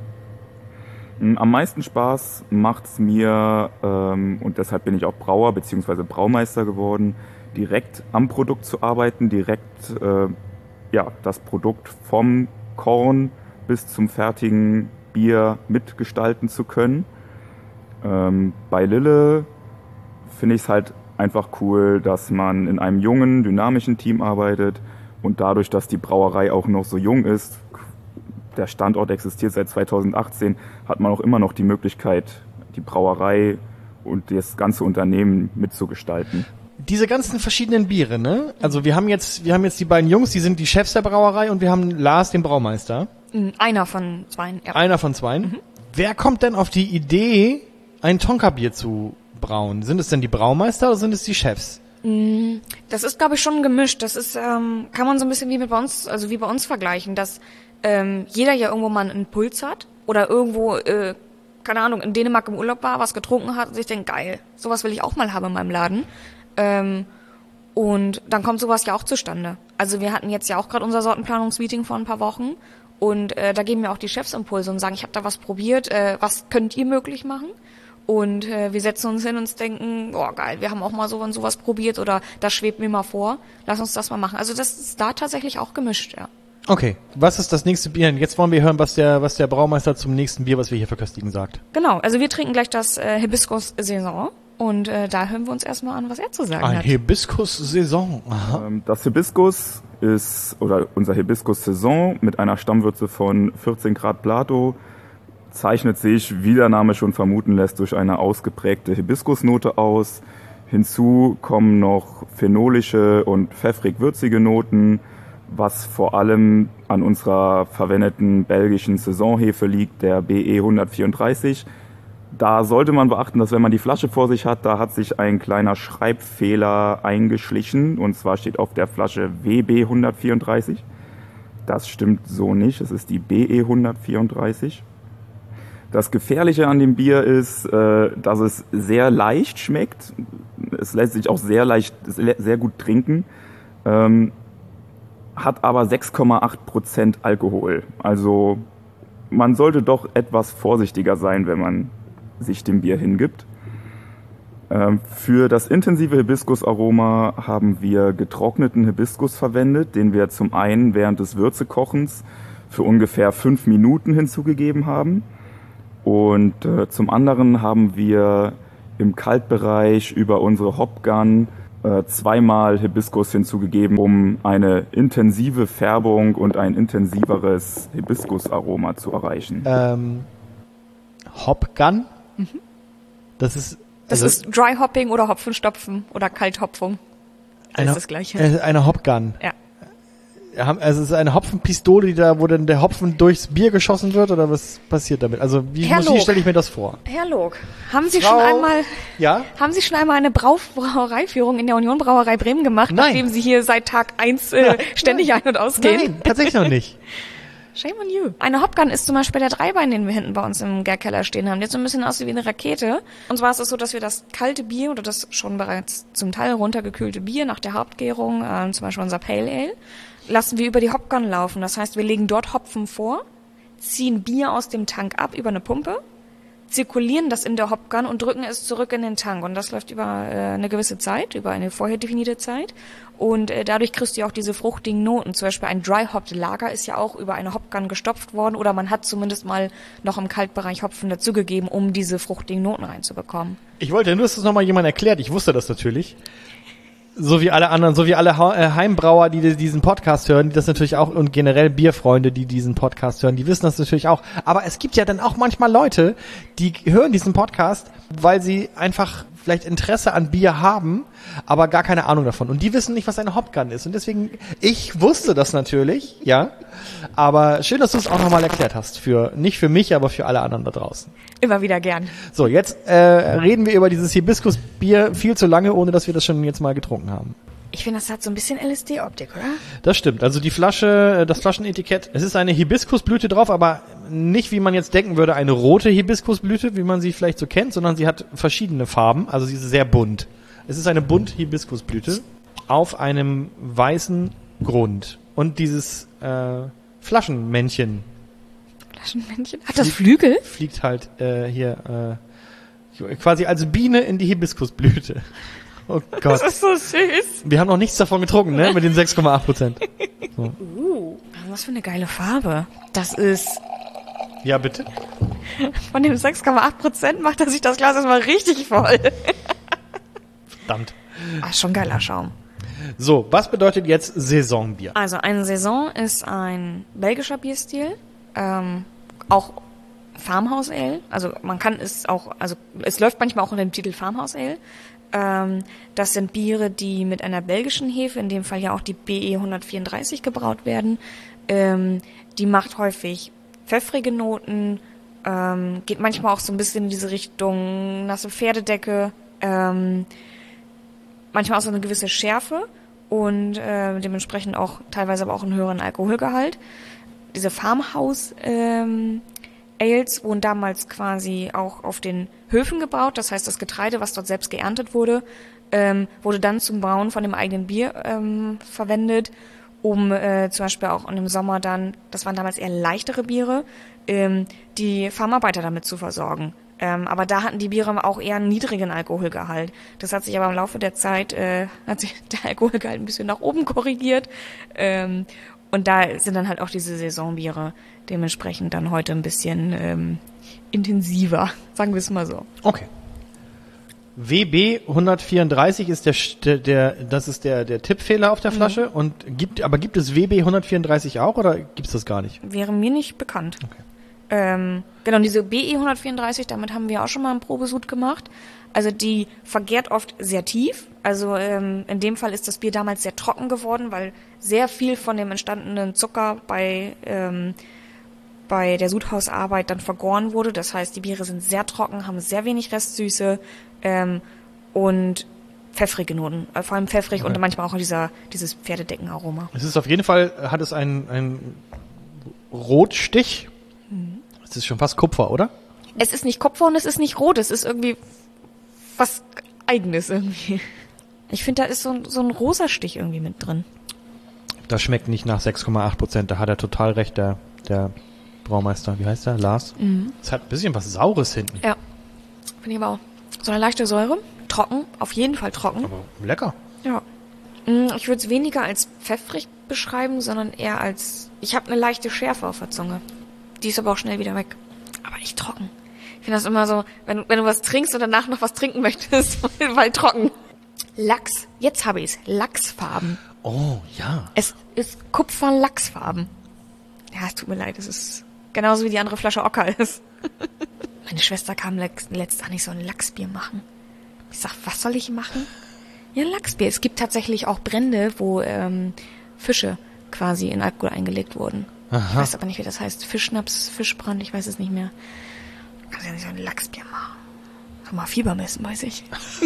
Am meisten Spaß macht's mir, ähm, und deshalb bin ich auch Brauer bzw. Braumeister geworden, direkt am Produkt zu arbeiten, direkt äh, ja, das Produkt vom Korn bis zum fertigen Bier mitgestalten zu können. Ähm, bei Lille finde ich es halt einfach cool, dass man in einem jungen, dynamischen Team arbeitet und dadurch, dass die Brauerei auch noch so jung ist, der Standort existiert seit zweitausendachtzehn, hat man auch immer noch die Möglichkeit, die Brauerei und das ganze Unternehmen mitzugestalten. Diese ganzen verschiedenen Biere, ne? Also wir haben jetzt, wir haben jetzt die beiden Jungs, die sind die Chefs der Brauerei, und wir haben Lars, den Braumeister. Einer von zwei. Ja. Einer von zweien. Wer kommt denn auf die Idee, ein Tonka-Bier zu brauen? Sind es denn die Braumeister oder sind es die Chefs? Das ist, glaube ich, schon gemischt. Das ist, ähm, kann man so ein bisschen wie mit bei uns, also wie bei uns vergleichen, dass ähm, jeder ja irgendwo mal einen Impuls hat oder irgendwo, äh, keine Ahnung, in Dänemark im Urlaub war, was getrunken hat und sich denkt, geil, sowas will ich auch mal haben in meinem Laden. Ähm, und dann kommt sowas ja auch zustande. Also wir hatten jetzt ja auch gerade unser Sortenplanungsmeeting vor ein paar Wochen und äh, da geben mir auch die Chefs Impulse und sagen, ich habe da was probiert, äh, was könnt ihr möglich machen? Und äh, wir setzen uns hin und denken, oh geil, wir haben auch mal so und sowas probiert oder das schwebt mir mal vor, lass uns das mal machen. Also das ist da tatsächlich auch gemischt, ja. Okay, was ist das nächste Bier? Jetzt wollen wir hören, was der, was der Braumeister zum nächsten Bier, was wir hier verköstigen, sagt. Genau, also wir trinken gleich das äh, Hibiscus Saison und äh, da hören wir uns erstmal an, was er zu sagen Ein hat. Hibiskus-Saison. Aha. Ähm, Das Hibiskus ist, oder unser Hibiscus Saison mit einer Stammwürze von vierzehn Grad Plato, zeichnet sich, wie der Name schon vermuten lässt, durch eine ausgeprägte Hibiskusnote aus. Hinzu kommen noch phenolische und pfeffrig-würzige Noten, was vor allem an unserer verwendeten belgischen Saisonhefe liegt, der B E hundertvierunddreißig. Da sollte man beachten, dass wenn man die Flasche vor sich hat, da hat sich ein kleiner Schreibfehler eingeschlichen. Und zwar steht auf der Flasche W B hundertvierunddreißig. Das stimmt so nicht, es ist die B E hundertvierunddreißig. Das Gefährliche an dem Bier ist, äh, dass es sehr leicht schmeckt. Es lässt sich auch sehr leicht, sehr gut trinken. Ähm, hat aber sechs Komma acht Prozent Alkohol. Also man sollte doch etwas vorsichtiger sein, wenn man sich dem Bier hingibt. Ähm, für das intensive Hibiskusaroma haben wir getrockneten Hibiskus verwendet, den wir zum einen während des Würzekochens für ungefähr fünf Minuten hinzugegeben haben. Und äh, zum anderen haben wir im Kaltbereich über unsere Hopgun äh, zweimal Hibiskus hinzugegeben, um eine intensive Färbung und ein intensiveres Hibiskusaroma zu erreichen. Ähm, Hopgun? Mhm. Das ist... Das also ist Dry Hopping oder Hopfenstopfen oder Kalthopfung. Das eine, ist das Gleiche. äh, Eine Hopgun. Ja. Also es ist eine Hopfenpistole, die da, wo dann der Hopfen durchs Bier geschossen wird, oder was passiert damit? Also wie, Herr muss, wie Log. stelle ich mir das vor? Herr Log, haben Sie Frau- schon einmal, Ja? haben Sie schon einmal eine Brau Brauereiführung in der Union Brauerei Bremen gemacht, Nein. nachdem Sie hier seit Tag eins äh, ständig ein- und ausgehen? Nein, tatsächlich noch nicht. Shame on you. Eine Hopgun ist zum Beispiel der Dreibein, den wir hinten bei uns im Gärkeller stehen haben. Der sieht so ein bisschen aus wie eine Rakete. Und zwar ist es so, dass wir das kalte Bier oder das schon bereits zum Teil runtergekühlte Bier nach der Hauptgärung, äh, zum Beispiel unser Pale Ale, lassen wir über die Hopgun laufen. Das heißt, wir legen dort Hopfen vor, ziehen Bier aus dem Tank ab über eine Pumpe, zirkulieren das in der Hopgun und drücken es zurück in den Tank. Und das läuft über äh, eine gewisse Zeit, über eine vorher definierte Zeit. Und äh, dadurch kriegst du ja auch diese fruchtigen Noten. Zum Beispiel ein Dry-Hopped Lager ist ja auch über eine Hopgun gestopft worden. Oder man hat zumindest mal noch im Kaltbereich Hopfen dazugegeben, um diese fruchtigen Noten reinzubekommen. Ich wollte nur, dass das nochmal jemand erklärt. Ich wusste das natürlich. So wie alle anderen, so wie alle Ha- äh, Heimbrauer, die diesen Podcast hören, die das natürlich auch, und generell Bierfreunde, die diesen Podcast hören, die wissen das natürlich auch. Aber es gibt ja dann auch manchmal Leute, die hören diesen Podcast, weil sie einfach vielleicht Interesse an Bier haben, aber gar keine Ahnung davon. Und die wissen nicht, was eine Hopgun ist. Und deswegen, ich wusste das natürlich, ja. Aber schön, dass du es auch nochmal erklärt hast. Für, nicht für mich, aber für alle anderen da draußen. Immer wieder gern. So, jetzt äh, reden wir über dieses Hibiskusbier viel zu lange, ohne dass wir das schon jetzt mal getrunken haben. Ich finde, das hat so ein bisschen L S D-Optik, oder? Das stimmt. Also die Flasche, das Flaschenetikett, es ist eine Hibiskusblüte drauf, aber nicht, wie man jetzt denken würde, eine rote Hibiskusblüte, wie man sie vielleicht so kennt, sondern sie hat verschiedene Farben, also sie ist sehr bunt. Es ist eine bunt Hibiskusblüte auf einem weißen Grund. Und dieses äh, Flaschenmännchen Flaschenmännchen. Hat das Flügel? fliegt halt äh, hier äh, quasi als Biene in die Hibiskusblüte. Oh Gott. Das ist so süß. Wir haben noch nichts davon getrunken, ne? Mit den sechs Komma acht Prozent. So. Uh, was für eine geile Farbe. Das ist, Ja, bitte? von dem sechs Komma acht Prozent macht er sich das Glas erstmal richtig voll. Verdammt. Ah, ist schon geiler Schaum. So, was bedeutet jetzt Saisonbier? Also eine Saison ist ein belgischer Bierstil, ähm, auch Farmhouse Ale. Also man kann es auch, also es läuft manchmal auch unter dem Titel Farmhouse Ale. Ähm, das sind Biere, die mit einer belgischen Hefe, in dem Fall ja auch die B E hundertvierunddreißig gebraut werden. Ähm, die macht häufig pfeffrige Noten, ähm, geht manchmal auch so ein bisschen in diese Richtung nasse Pferdedecke, ähm, manchmal auch so eine gewisse Schärfe und äh, dementsprechend auch teilweise aber auch einen höheren Alkoholgehalt. Diese Farmhouse ähm, Ales wurden damals quasi auch auf den Höfen gebraut, das heißt das Getreide, was dort selbst geerntet wurde, ähm, wurde dann zum Brauen von dem eigenen Bier ähm, verwendet, um äh, zum Beispiel auch im Sommer dann, das waren damals eher leichtere Biere, ähm, die Farmarbeiter damit zu versorgen. Ähm, aber da hatten die Biere auch eher einen niedrigen Alkoholgehalt. Das hat sich aber im Laufe der Zeit, äh, hat sich der Alkoholgehalt ein bisschen nach oben korrigiert. Ähm, und da sind dann halt auch diese Saisonbiere dementsprechend dann heute ein bisschen ähm, intensiver, sagen wir es mal so. Okay. W B hundertvierunddreißig ist der, der, der das ist der, der Tippfehler auf der Flasche. Mhm. Und gibt, aber gibt es W B hundertvierunddreißig auch oder gibt es das gar nicht? Wäre mir nicht bekannt. Okay. Ähm, genau, diese B E hundertvierunddreißig, damit haben wir auch schon mal einen Probesud gemacht. Also die vergärt oft sehr tief. Also ähm, in dem Fall ist das Bier damals sehr trocken geworden, weil sehr viel von dem entstandenen Zucker bei ähm, bei der Sudhausarbeit dann vergoren wurde. Das heißt, die Biere sind sehr trocken, haben sehr wenig Restsüße ähm, und pfeffrige Noten. Äh, vor allem pfeffrig okay. Und manchmal auch dieser dieses Pferdedeckenaroma. Es ist auf jeden Fall, hat es einen, einen Rotstich. Mhm. Es ist schon fast Kupfer, oder? Es ist nicht Kupfer und es ist nicht rot. Es ist irgendwie was Eigenes irgendwie. Ich finde, da ist so ein, so ein rosa Stich irgendwie mit drin. Das schmeckt nicht nach sechs Komma acht Prozent. Da hat er total recht, der, der Braumeister. Wie heißt der? Lars? Mhm. Es hat ein bisschen was Saures hinten. Ja, finde ich aber auch. So eine leichte Säure. Trocken, auf jeden Fall trocken. Aber lecker. Ja. Ich würde es weniger als pfeffrig beschreiben, sondern eher als... Ich habe eine leichte Schärfe auf der Zunge. Die ist aber auch schnell wieder weg. Aber echt trocken. Ich finde das immer so, wenn, wenn du was trinkst und danach noch was trinken möchtest, weil trocken. Lachs. Jetzt habe ich es. Lachsfarben. Oh, ja. Es ist Kupfer-Lachsfarben. Ja, es tut mir leid. Es ist genauso wie die andere Flasche Ocker ist. Meine Schwester kam letztens an, ich soll ein Lachsbier machen. Ich sag, was soll ich machen? Ja, ein Lachsbier. Es gibt tatsächlich auch Brände, wo ähm, Fische quasi in Alkohol eingelegt wurden. Aha. Ich weiß aber nicht, wie das heißt. Fischschnaps, Fischbrand, ich weiß es nicht mehr. Kannst ja nicht so ein Lachsbier machen. Kann mal Fieber messen, weiß ich.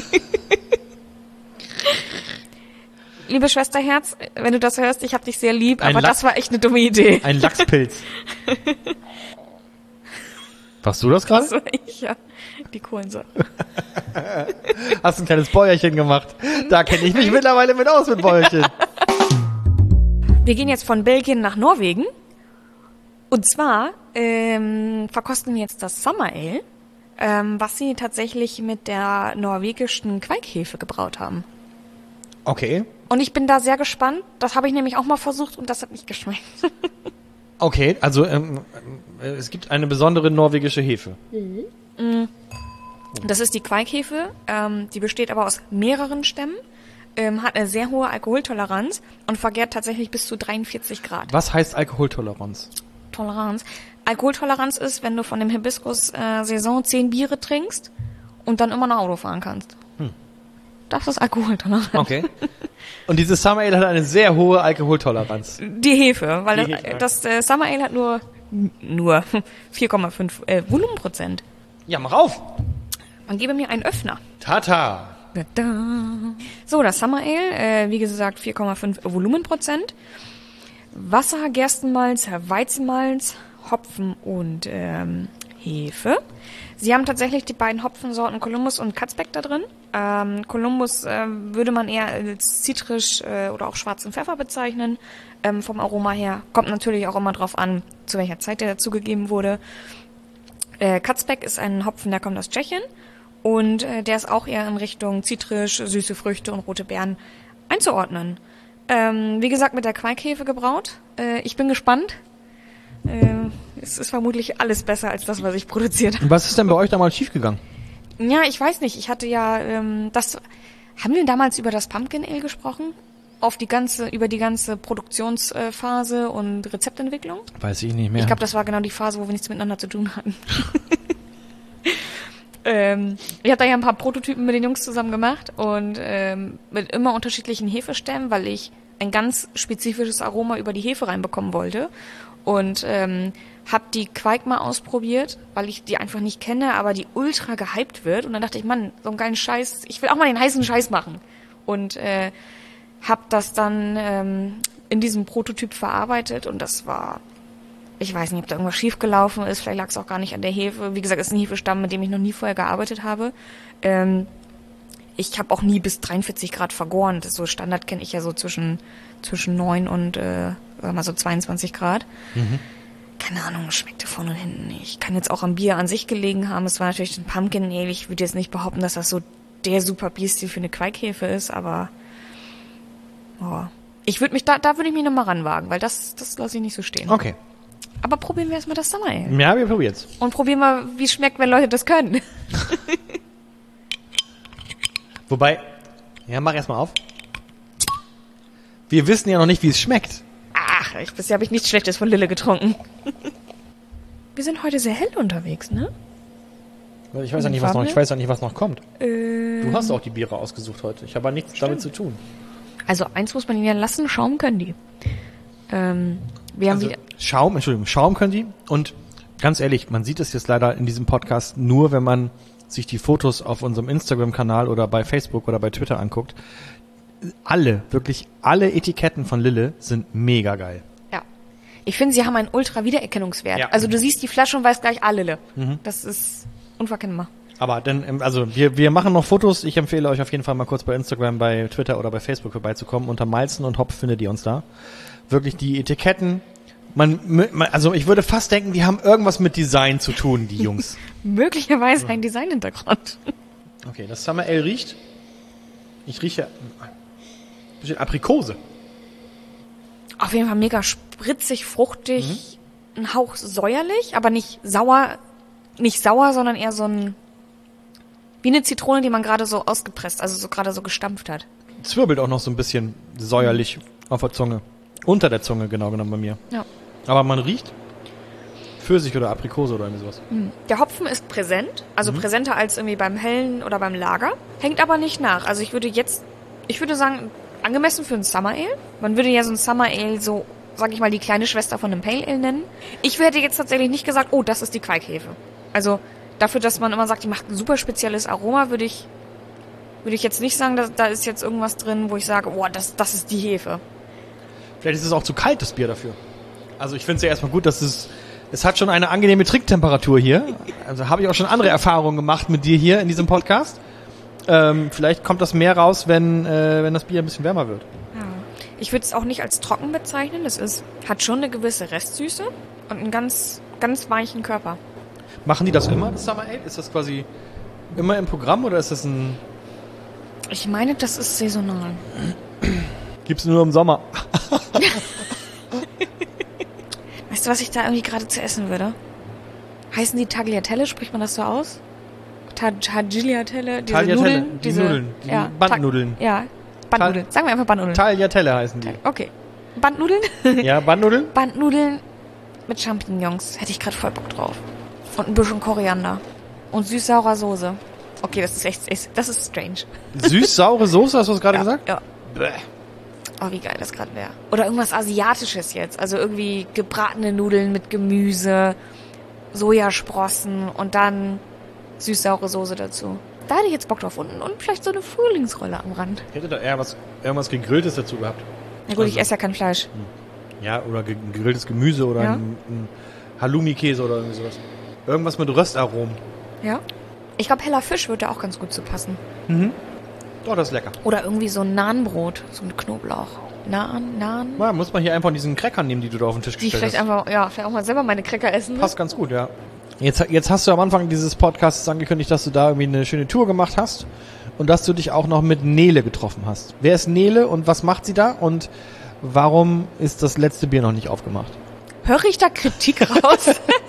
Liebe Schwesterherz, wenn du das hörst, ich hab dich sehr lieb, ein aber Lachs- das war echt eine dumme Idee. Ein Lachspilz. Warst du das gerade? Das war ich, ja. Die Kohlensäure. Hast ein kleines Bäuerchen gemacht. Da kenne ich mich mittlerweile mit aus mit Bäuerchen. Wir gehen jetzt von Belgien nach Norwegen. Und zwar ähm, verkosten wir jetzt das Summer Ale, ähm, was sie tatsächlich mit der norwegischen Queikhefe gebraut haben. Okay. Und ich bin da sehr gespannt. Das habe ich nämlich auch mal versucht und das hat nicht geschmeckt. Okay, also ähm, es gibt eine besondere norwegische Hefe. Mhm. Das ist die Queikhefe. Ähm, die besteht aber aus mehreren Stämmen, ähm, hat eine sehr hohe Alkoholtoleranz und vergärt tatsächlich bis zu dreiundvierzig Grad. Was heißt Alkoholtoleranz? Toleranz. Alkoholtoleranz ist, wenn du von dem Hibiskus-Saison zehn Biere trinkst und dann immer noch Auto fahren kannst. Hm. Das ist Alkoholtoleranz. Okay. Und dieses Summer Ale hat eine sehr hohe Alkoholtoleranz. Die Hefe, weil Die das, Hefe. das äh, Summer Ale hat nur nur vier Komma fünf äh, Volumenprozent. Ja, mach auf. Man gebe mir einen Öffner. Tata. So, das Summer Ale, äh, wie gesagt, vier Komma fünf Volumenprozent. Wasser, Gerstenmalz, Weizenmalz, Hopfen und ähm, Hefe. Sie haben tatsächlich die beiden Hopfensorten Columbus und Katzbeck da drin. Ähm, Columbus äh, würde man eher als zitrisch äh, oder auch schwarzen Pfeffer bezeichnen, ähm, vom Aroma her. Kommt natürlich auch immer drauf an, zu welcher Zeit der dazugegeben wurde. Äh, Katzbeck ist ein Hopfen, der kommt aus Tschechien und äh, der ist auch eher in Richtung zitrisch, süße Früchte und rote Beeren einzuordnen. Ähm, wie gesagt, mit der Queikhefe gebraut. Äh, ich bin gespannt. Äh, es ist vermutlich alles besser als das, was ich produziert habe. Was ist denn bei euch damals schiefgegangen? Ja, ich weiß nicht. Ich hatte ja ähm, das. Haben wir damals über das Pumpkin Ale gesprochen? Auf die ganze, über die ganze Produktionsphase und Rezeptentwicklung? Weiß ich nicht mehr. Ich glaube, das war genau die Phase, wo wir nichts miteinander zu tun hatten. ähm, ich habe da ja ein paar Prototypen mit den Jungs zusammen gemacht und ähm, mit immer unterschiedlichen Hefestämmen, weil ich ein ganz spezifisches Aroma über die Hefe reinbekommen wollte. Und ähm, habe die Queik mal ausprobiert, weil ich die einfach nicht kenne, aber die ultra gehypt wird. Und dann dachte ich, Mann, so einen geilen Scheiß, ich will auch mal den heißen Scheiß machen. Und äh, habe das dann ähm, in diesem Prototyp verarbeitet und das war, ich weiß nicht, ob da irgendwas schiefgelaufen ist, vielleicht lag es auch gar nicht an der Hefe. Wie gesagt, es ist ein Hefestamm, mit dem ich noch nie vorher gearbeitet habe. Ähm, ich habe auch nie bis dreiundvierzig Grad vergoren. Das ist so Standard, kenne ich ja so zwischen zwischen neun und äh, sagen wir mal so zweiundzwanzig Grad. Mhm. Keine Ahnung, schmeckte vorne und hinten nicht. Kann jetzt auch am Bier an sich gelegen haben. Es war natürlich ein Pumpkin Ale. Ich würde jetzt nicht behaupten, dass das so der super Bierstil für eine Queikhefe ist, aber oh. ich würde mich da, da würde ich mich nochmal ranwagen, weil das, das lasse ich nicht so stehen. Okay. Aber probieren wir erstmal das Summer Ale. Ja, wir probieren's. Und probieren mal, wie es schmeckt, wenn Leute das können. Wobei, ja, mach erstmal auf. Wir wissen ja noch nicht, wie es schmeckt. Ach, ich, bisher habe ich nichts Schlechtes von Lille getrunken. Wir sind heute sehr hell unterwegs, ne? Ich weiß ja nicht, was noch, ich weiß ja nicht, was noch kommt. Ähm, Du hast auch die Biere ausgesucht heute. Ich habe aber nichts Stimmt. damit zu tun. Also eins muss man ihnen ja lassen, Schaum können die. Ähm, wir haben Also, wieder... Schaum, Entschuldigung, Schaum können die. Und ganz ehrlich, man sieht es jetzt leider in diesem Podcast nur, wenn man sich die Fotos auf unserem Instagram-Kanal oder bei Facebook oder bei Twitter anguckt. Alle, wirklich alle Etiketten von Lille sind mega geil. Ja. Ich finde, sie haben einen Ultra-Wiedererkennungswert. Ja. Also du siehst die Flasche und weißt gleich, ah, Lille. Das ist unverkennbar. Aber dann, ähm, also wir, wir machen noch Fotos. Ich empfehle euch auf jeden Fall mal kurz bei Instagram, bei Twitter oder bei Facebook vorbeizukommen. Unter Malzen und Hopf findet ihr uns da. Wirklich die Etiketten. Man, man, also ich würde fast denken, die haben irgendwas mit Design zu tun, die Jungs. Möglicherweise ein Design-Hintergrund. Okay, das Summer Ale riecht. Ich rieche ein bisschen Aprikose. Auf jeden Fall mega spritzig, fruchtig, ein Hauch säuerlich, aber nicht sauer, nicht sauer, sondern eher so ein, wie eine Zitrone, die man gerade so ausgepresst, also so gerade so gestampft hat. Zwirbelt auch noch so ein bisschen säuerlich auf der Zunge. Unter der Zunge, genau genommen bei mir. Ja. Aber man riecht Pfirsich oder Aprikose oder irgendwie sowas. Der Hopfen ist präsent, also präsenter als irgendwie beim Hellen oder beim Lager, hängt aber nicht nach. Also ich würde jetzt, ich würde sagen, angemessen für ein Summer Ale. Man würde ja so ein Summer Ale so, sag ich mal, die kleine Schwester von einem Pale Ale nennen. Ich hätte jetzt tatsächlich nicht gesagt, oh, das ist die Quaikhefe. Also dafür, dass man immer sagt, die macht ein super spezielles Aroma, würde ich, würde ich jetzt nicht sagen, dass, da ist jetzt irgendwas drin, wo ich sage, oh, das, das ist die Hefe. Vielleicht ist es auch zu kalt, das Bier dafür. Also ich finde es ja erstmal gut, dass es, es hat schon eine angenehme Trinktemperatur hier. Also habe ich auch schon andere Erfahrungen gemacht mit dir hier in diesem Podcast. Ähm, vielleicht kommt das mehr raus, wenn, äh, wenn das Bier ein bisschen wärmer wird. Ja. Ich würde es auch nicht als trocken bezeichnen. Das ist, hat schon eine gewisse Restsüße und einen ganz, ganz weichen Körper. Machen die das immer, das Summer Ale? Ist das quasi immer im Programm oder ist das ein... Ich meine, das ist saisonal. Gibt's nur im Sommer? Weißt du, was ich da irgendwie gerade zu essen würde? Heißen die Tagliatelle? Spricht man das so aus? Ta- Tagliatelle? Diese Tagliatelle, Nudeln? die diese, Nudeln, die ja, Bandnudeln. Ta- ja, Bandnudeln. Sagen wir einfach Bandnudeln. Tagliatelle heißen die. Okay. Bandnudeln? Ja, Bandnudeln? Bandnudeln mit Champignons. Hätte ich gerade voll Bock drauf. Und ein bisschen Koriander. Und süß-saurer Soße. Okay, das ist echt, echt das ist strange. Süß-saure Soße, hast du das gerade Ja, gesagt? ja. Bäh. Oh, wie geil das gerade wäre. Oder irgendwas Asiatisches jetzt. Also irgendwie gebratene Nudeln mit Gemüse, Sojasprossen und dann süß-saure Soße dazu. Da hätte ich jetzt Bock drauf. Und, und vielleicht so eine Frühlingsrolle am Rand. Ich hätte da eher was, irgendwas Gegrilltes dazu gehabt. Na gut, Also- ich esse ja kein Fleisch. Ja, oder ge- gegrilltes Gemüse oder Ja. ein, ein Halloumi-Käse oder irgendwie sowas. Irgendwas mit Röstaromen. Ja. Ich glaube, heller Fisch würde auch ganz gut zu passen. Oh, das ist lecker. Oder irgendwie so ein Nahenbrot, so mit Knoblauch. Naan, Naan. Na, muss man hier einfach diesen Crackern nehmen, die du da auf den Tisch Die ich gestellt vielleicht hast. einfach, ja, vielleicht auch mal selber meine Cracker essen. Passt ganz gut, ja. Jetzt, jetzt hast du am Anfang dieses Podcasts angekündigt, dass du da irgendwie eine schöne Tour gemacht hast und dass du dich auch noch mit Nele getroffen hast. Wer ist Nele und was macht sie da und warum ist das letzte Bier noch nicht aufgemacht? Höre ich da Kritik raus?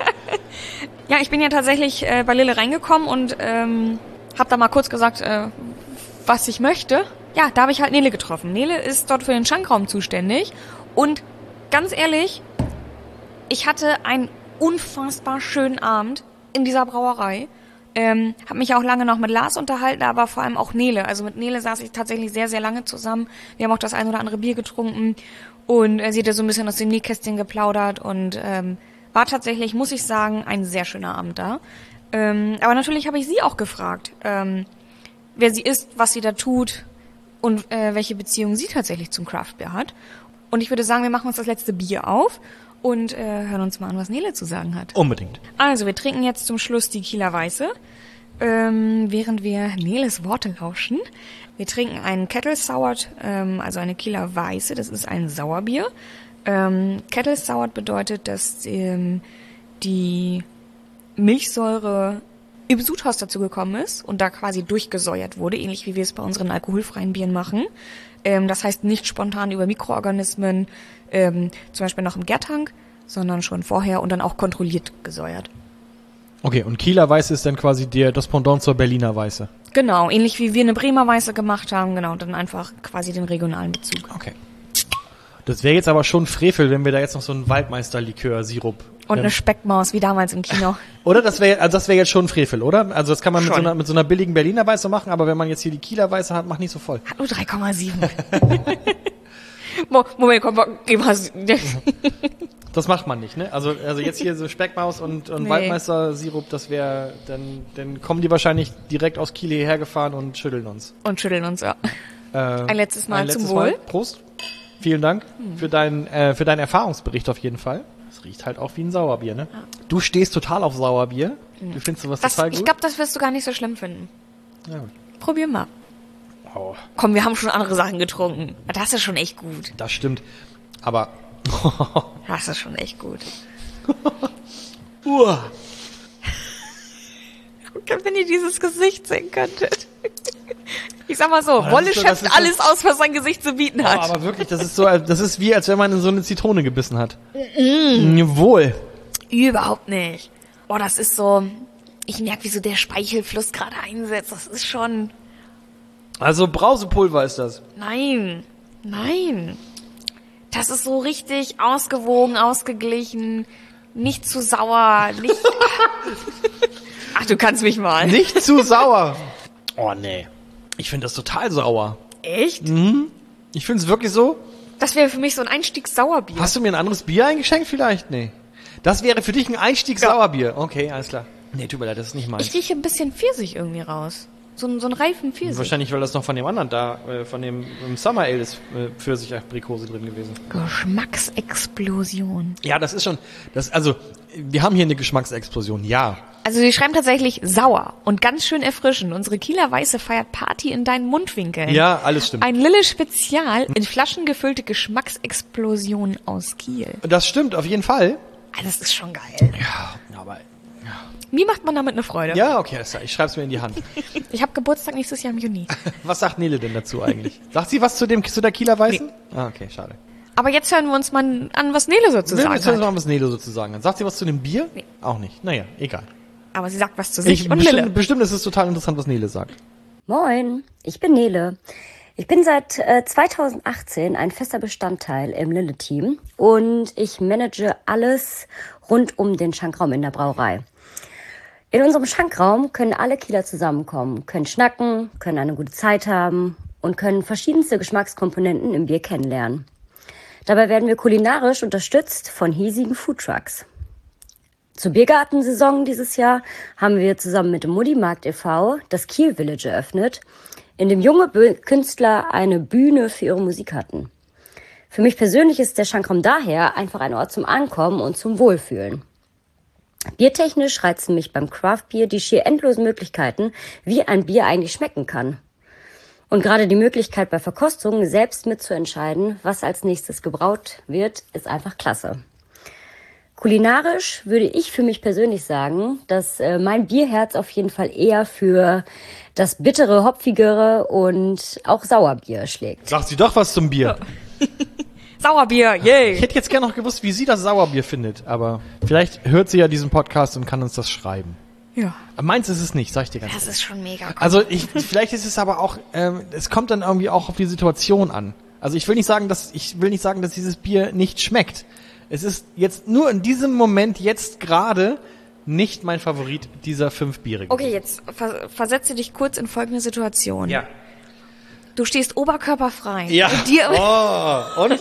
Ja, ich bin ja tatsächlich äh, bei Lille reingekommen und ähm, habe da mal kurz gesagt, äh, was ich möchte. Ja, da habe ich halt Nele getroffen. Nele ist dort für den Schankraum zuständig und ganz ehrlich, ich hatte einen unfassbar schönen Abend in dieser Brauerei. Ähm, habe mich auch lange noch mit Lars unterhalten, aber vor allem auch Nele. Also mit Nele saß ich tatsächlich sehr, sehr lange zusammen. Wir haben auch das ein oder andere Bier getrunken und äh, sie hat ja so ein bisschen aus dem Nähkästchen geplaudert und ähm, war tatsächlich, muss ich sagen, ein sehr schöner Abend da. Ähm, aber natürlich habe ich sie auch gefragt, ähm, wer sie ist, was sie da tut und äh, welche Beziehung sie tatsächlich zum Craftbeer hat. Und ich würde sagen, wir machen uns das letzte Bier auf und äh, hören uns mal an, was Nele zu sagen hat. Unbedingt. Also, wir trinken jetzt zum Schluss die Kieler Weiße, ähm, während wir Neles Worte lauschen. Wir trinken einen Kettle Soured, ähm, also eine Kieler Weiße, das ist ein Sauerbier. Ähm, Kettle Soured bedeutet, dass ähm, die Milchsäure im Sudhaus dazu gekommen ist und da quasi durchgesäuert wurde, ähnlich wie wir es bei unseren alkoholfreien Bieren machen. Ähm, das heißt nicht spontan über Mikroorganismen, ähm, zum Beispiel noch im Gärtank, sondern schon vorher und dann auch kontrolliert gesäuert. Okay, und Kieler Weiße ist dann quasi der, das Pendant zur Berliner Weiße. Genau, ähnlich wie wir eine Bremer Weiße gemacht haben, genau, und dann einfach quasi den regionalen Bezug. Okay. Das wäre jetzt aber schon Frevel, wenn wir da jetzt noch so einen Waldmeister-Likör-Sirup... Und ähm, eine Speckmaus, wie damals im Kino. Oder? Das wäre also das wäre jetzt schon Frevel, oder? Also das kann man mit so, Schon. einer, mit so einer billigen Berliner Weiße machen, aber wenn man jetzt hier die Kieler Weiße hat, macht nicht so voll. Hat nur drei Komma sieben. Mo- Moment, komm, gib mal. Das macht man nicht, ne? Also also jetzt hier so Speckmaus und, und Nee. Waldmeister-Sirup, das wäre, dann, dann kommen die wahrscheinlich direkt aus Kiel hierher gefahren und schütteln uns. Und schütteln uns, ja. Äh, Ein letztes Mal ein zum letztes Wohl. Mal. Prost. Vielen Dank für deinen äh, für deinen Erfahrungsbericht auf jeden Fall. Es riecht halt auch wie ein Sauerbier, ne? Du stehst total auf Sauerbier. Du findest sowas Das, total gut. ich glaube, das wirst du gar nicht so schlimm finden. Ja, gut. Probier mal. Oh, Komm, wir haben schon andere Sachen getrunken. Das ist schon echt gut. das stimmt. Aber Das ist schon echt gut. Uah. Wenn ihr dieses Gesicht sehen könntet. Ich sag mal so, das Wolle ist so- das schöpft ist so- alles aus, was sein Gesicht zu bieten Oh, hat. aber wirklich, das ist so, das ist wie, als wenn man in so eine Zitrone gebissen hat. Mm. Wohl. Überhaupt nicht. Boah, das ist so... Ich merke, wie so der Speichelfluss gerade einsetzt. Das ist schon... Also Brausepulver ist das. Nein, nein. Das ist so richtig ausgewogen, ausgeglichen, nicht zu sauer, nicht... Ach, du kannst mich mal. Nicht zu sauer. Oh nee. Ich finde das total sauer. Echt? Ich finde es wirklich so. Das wäre für mich so ein Einstiegssauerbier. Hast du mir ein anderes Bier eingeschenkt vielleicht? Nee. Das wäre für dich ein Einstiegssauerbier. Okay, alles klar. Nee, tut mir leid, das ist nicht meins. Ich rieche ein bisschen Pfirsich irgendwie raus. So, ein- so einen reifen Pfirsich. Wahrscheinlich, weil das noch von dem anderen da, äh, von dem im Summer Ale ist äh, Pfirsich-Aprikose drin gewesen. Geschmacksexplosion. Ja, das ist schon, das, also, wir haben hier eine Geschmacksexplosion, ja. Also sie schreiben tatsächlich sauer und ganz schön erfrischend. Unsere Kieler Weiße feiert Party in deinen Mundwinkeln. Ja, alles stimmt. Ein Lille Spezial in Flaschen gefüllte Geschmacksexplosion aus Kiel. Das stimmt, auf jeden Fall. Ah, das ist schon geil. Ja, aber, Wie macht man damit eine Freude? ja, okay, alles klar, ich schreib's mir in die Hand. Ich habe Geburtstag nächstes Jahr im Juni. Was sagt Nele denn dazu eigentlich? Sagt sie was zu dem, zu der Kieler Weißen? Ah, okay, schade. Aber jetzt hören wir uns mal an, was Nele so zu Nee, sagen jetzt hören wir hat. mal, was Nele sozusagen hat. Sagt sie was zu dem Bier? Nee. Auch nicht. Naja, egal. Aber sie sagt was zu sich Ich, und bestimmt, Lille. bestimmt ist es total interessant, was Nele sagt. Moin, ich bin Nele. Ich bin seit äh, zweitausendachtzehn ein fester Bestandteil im Lille-Team und ich manage alles rund um den Schankraum in der Brauerei. In unserem Schankraum können alle Kieler zusammenkommen, können schnacken, können eine gute Zeit haben und können verschiedenste Geschmackskomponenten im Bier kennenlernen. Dabei werden wir kulinarisch unterstützt von hiesigen Foodtrucks. Zur Biergartensaison dieses Jahr haben wir zusammen mit dem Mudimarkt e V das Kiel Village eröffnet, in dem junge Bö- Künstler eine Bühne für ihre Musik hatten. Für mich persönlich ist der Schankraum daher einfach ein Ort zum Ankommen und zum Wohlfühlen. Biertechnisch reizen mich beim Craftbier die schier endlosen Möglichkeiten, wie ein Bier eigentlich schmecken kann. Und gerade die Möglichkeit bei Verkostungen selbst mitzuentscheiden, was als nächstes gebraut wird, ist einfach klasse. Kulinarisch würde ich für mich persönlich sagen, dass äh, mein Bierherz auf jeden Fall eher für das bittere, hopfigere und auch Sauerbier schlägt. Sagt sie doch was zum Bier. Sauerbier, Ich yay! hätte jetzt gerne noch gewusst, wie sie das Sauerbier findet, aber vielleicht hört sie ja diesen Podcast und kann uns das schreiben. Ja, Meins ist es nicht, sag ich dir ganz das ehrlich. ist schon mega cool. Also ich, vielleicht ist es aber auch, ähm, es kommt dann irgendwie auch auf die Situation an. Also ich will nicht sagen, dass ich will nicht sagen, dass dieses Bier nicht schmeckt. Es ist jetzt nur in diesem Moment jetzt gerade nicht mein Favorit dieser fünf Biere. Okay, jetzt ver versetze dich kurz in folgende Situation. Ja. Du stehst oberkörperfrei. Ja. Bei dir, Oh, und?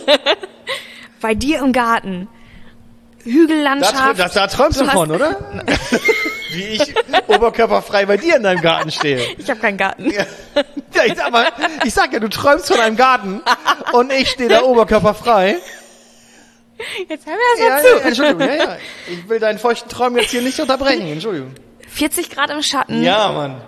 bei dir im Garten. Da, Hügellandschaft. da, da träumst du, Du hast- von, oder? Wie ich oberkörperfrei bei dir in deinem Garten stehe. Ich habe keinen Garten. Ja, ich sag mal, ich sag ja, du träumst von einem Garten und ich stehe da oberkörperfrei. Jetzt hör mir Ja, das ja, mal zu. Entschuldigung, ja, ja. Ich will deinen feuchten Traum jetzt hier nicht unterbrechen, Entschuldigung. vierzig Grad im Schatten. Ja, Mann.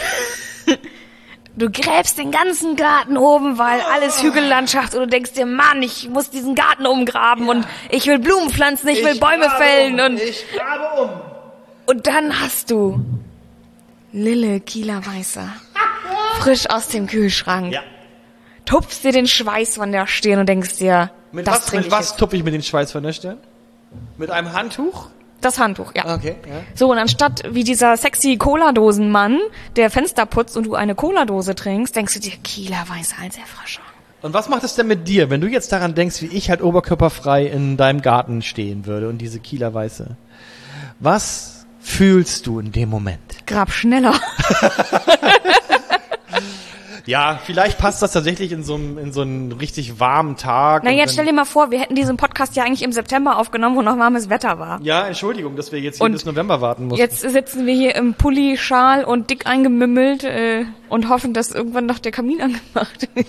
Du gräbst den ganzen Garten oben, weil alles Hügellandschaft und du denkst dir, Mann, ich muss diesen Garten umgraben und ich will Blumen pflanzen, ich, will Bäume grabe fällen um. und, Ich grabe um. und dann hast du Lille Kieler Weiße. Frisch aus dem Kühlschrank. Ja. Tupfst dir den Schweiß von der Stirn und denkst dir, Mit das was, trinke mit ich was jetzt. tupfe ich mit den Schweiß von der Stirn? Mit einem Handtuch? Das Handtuch, ja. Okay, ja. So, und anstatt wie dieser sexy Cola-Dosen-Mann, der Fenster putzt und du eine Cola-Dose trinkst, denkst du dir, Kieler Weiße als Erfrischer. Und was macht es denn mit dir, wenn du jetzt daran denkst, wie ich halt oberkörperfrei in deinem Garten stehen würde und diese Kieler Weiße? Was fühlst du in dem Moment? Grab schneller. Ja, vielleicht passt das tatsächlich in so einem, in so einen richtig warmen Tag. Na, und jetzt dann- stell dir mal vor, wir hätten diesen Podcast ja eigentlich im September aufgenommen, wo noch warmes Wetter war. Ja, Entschuldigung, dass wir jetzt hier Und bis November warten mussten. Jetzt sitzen wir hier im Pulli, Schal und dick eingemümmelt äh, und hoffen, dass irgendwann noch der Kamin angemacht wird.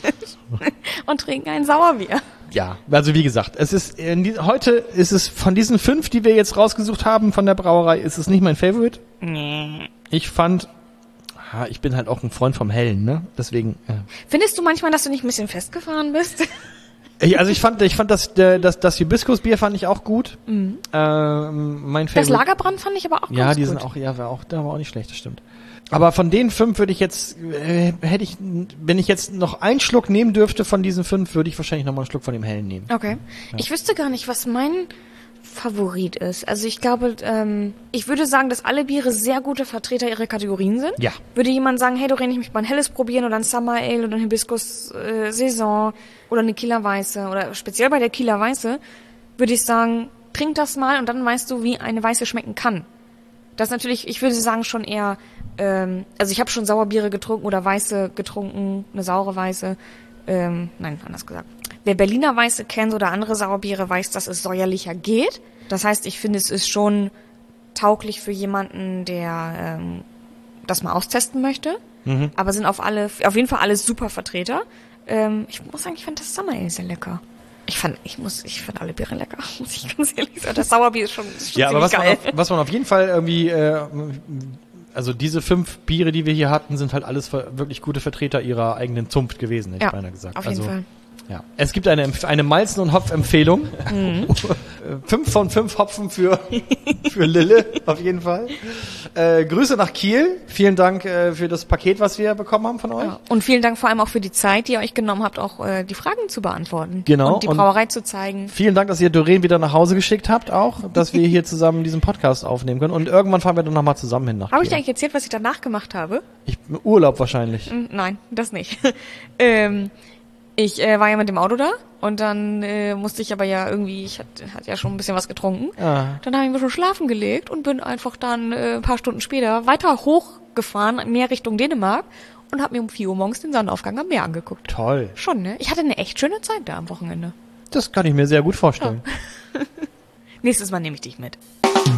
Und trinken ein Sauerbier. Ja, also wie gesagt, es ist in die, heute ist es von diesen fünf, die wir jetzt rausgesucht haben von der Brauerei, ist es nicht mein Favorite. Nee. Ich fand, ah, ich bin halt auch ein Freund vom Hellen, ne? Deswegen. Ja. Findest du manchmal, dass du nicht ein bisschen festgefahren bist? Ich, also ich fand, ich fand das, der- das, das Hibiskusbier fand ich auch gut. Mhm. Ähm, mein Das Favorite. Lagerbrand fand ich aber auch Ja, ganz die gut. sind auch, ja, war auch, da war auch nicht schlecht, das stimmt. Aber von den fünf würde ich jetzt, äh, hätte ich, wenn ich jetzt noch einen Schluck nehmen dürfte von diesen fünf, würde ich wahrscheinlich noch mal einen Schluck von dem Hellen nehmen. Okay. Ich wüsste gar nicht, was mein Favorit ist. Also ich glaube, ähm, ich würde sagen, dass alle Biere sehr gute Vertreter ihrer Kategorien sind. Ja. Würde jemand sagen, hey Doreen, ich möchte mal ein helles probieren oder ein Summer Ale oder ein Hibiskus äh, Saison oder eine Kieler Weiße oder speziell bei der Kieler Weiße, würde ich sagen, trink das mal und dann weißt du, wie eine Weiße schmecken kann. Das ist natürlich, ich würde sagen, schon eher, ähm, also ich habe schon Sauerbiere getrunken oder Weiße getrunken, eine saure Weiße. Ähm, nein, anders gesagt. Wer Berliner Weiße kennt oder andere Sauerbiere weiß, dass es säuerlicher geht. Das heißt, ich finde, es ist schon tauglich für jemanden, der ähm, das mal austesten möchte. Mhm. Aber sind auf alle, auf jeden Fall alles super Vertreter. Ähm, ich muss sagen, ich fand das Summer Ale sehr lecker. Ich fand, ich muss, ich fand alle Biere lecker, muss ich ganz ehrlich sagen. Das Sauerbier ist schon, ist schon Ja, aber was ziemlich man, geil. auf, was man auf jeden Fall irgendwie, äh, also diese fünf Biere, die wir hier hatten, sind halt alles ver- wirklich gute Vertreter ihrer eigenen Zunft gewesen, hätte Ja, ich beinahe gesagt. auf jeden also, Fall. Ja. Es gibt eine, Empf- eine Malzen- und Hopf-Empfehlung. Mhm. Fünf von fünf Hopfen für, für Lille, auf jeden Fall. Äh, Grüße nach Kiel. Vielen Dank äh, für das Paket, was wir bekommen haben von euch. Ja. Und vielen Dank vor allem auch für die Zeit, die ihr euch genommen habt, auch äh, die Fragen zu beantworten. Genau. Und die Und- Brauerei zu zeigen. Vielen Dank, dass ihr Doreen wieder nach Hause geschickt habt, auch, dass wir hier zusammen diesen Podcast aufnehmen können. Und irgendwann fahren wir dann nochmal zusammen hin nach Habe ich dir Kiel. eigentlich erzählt, was ich danach gemacht habe? Ich, Urlaub wahrscheinlich. Hm, Nein, das nicht. ähm, ich äh, war ja mit dem Auto da und dann äh, musste ich aber ja irgendwie, ich hatte hat ja schon ein bisschen was getrunken. Ah. Dann habe ich mich schon schlafen gelegt und bin einfach dann äh, ein paar Stunden später weiter hochgefahren, mehr Richtung Dänemark und habe mir um vier Uhr morgens den Sonnenaufgang am Meer angeguckt. Toll. Schon, ne? Ich hatte eine echt schöne Zeit da am Wochenende. Das kann ich mir sehr gut vorstellen. Nächstes Mal nehme ich dich mit.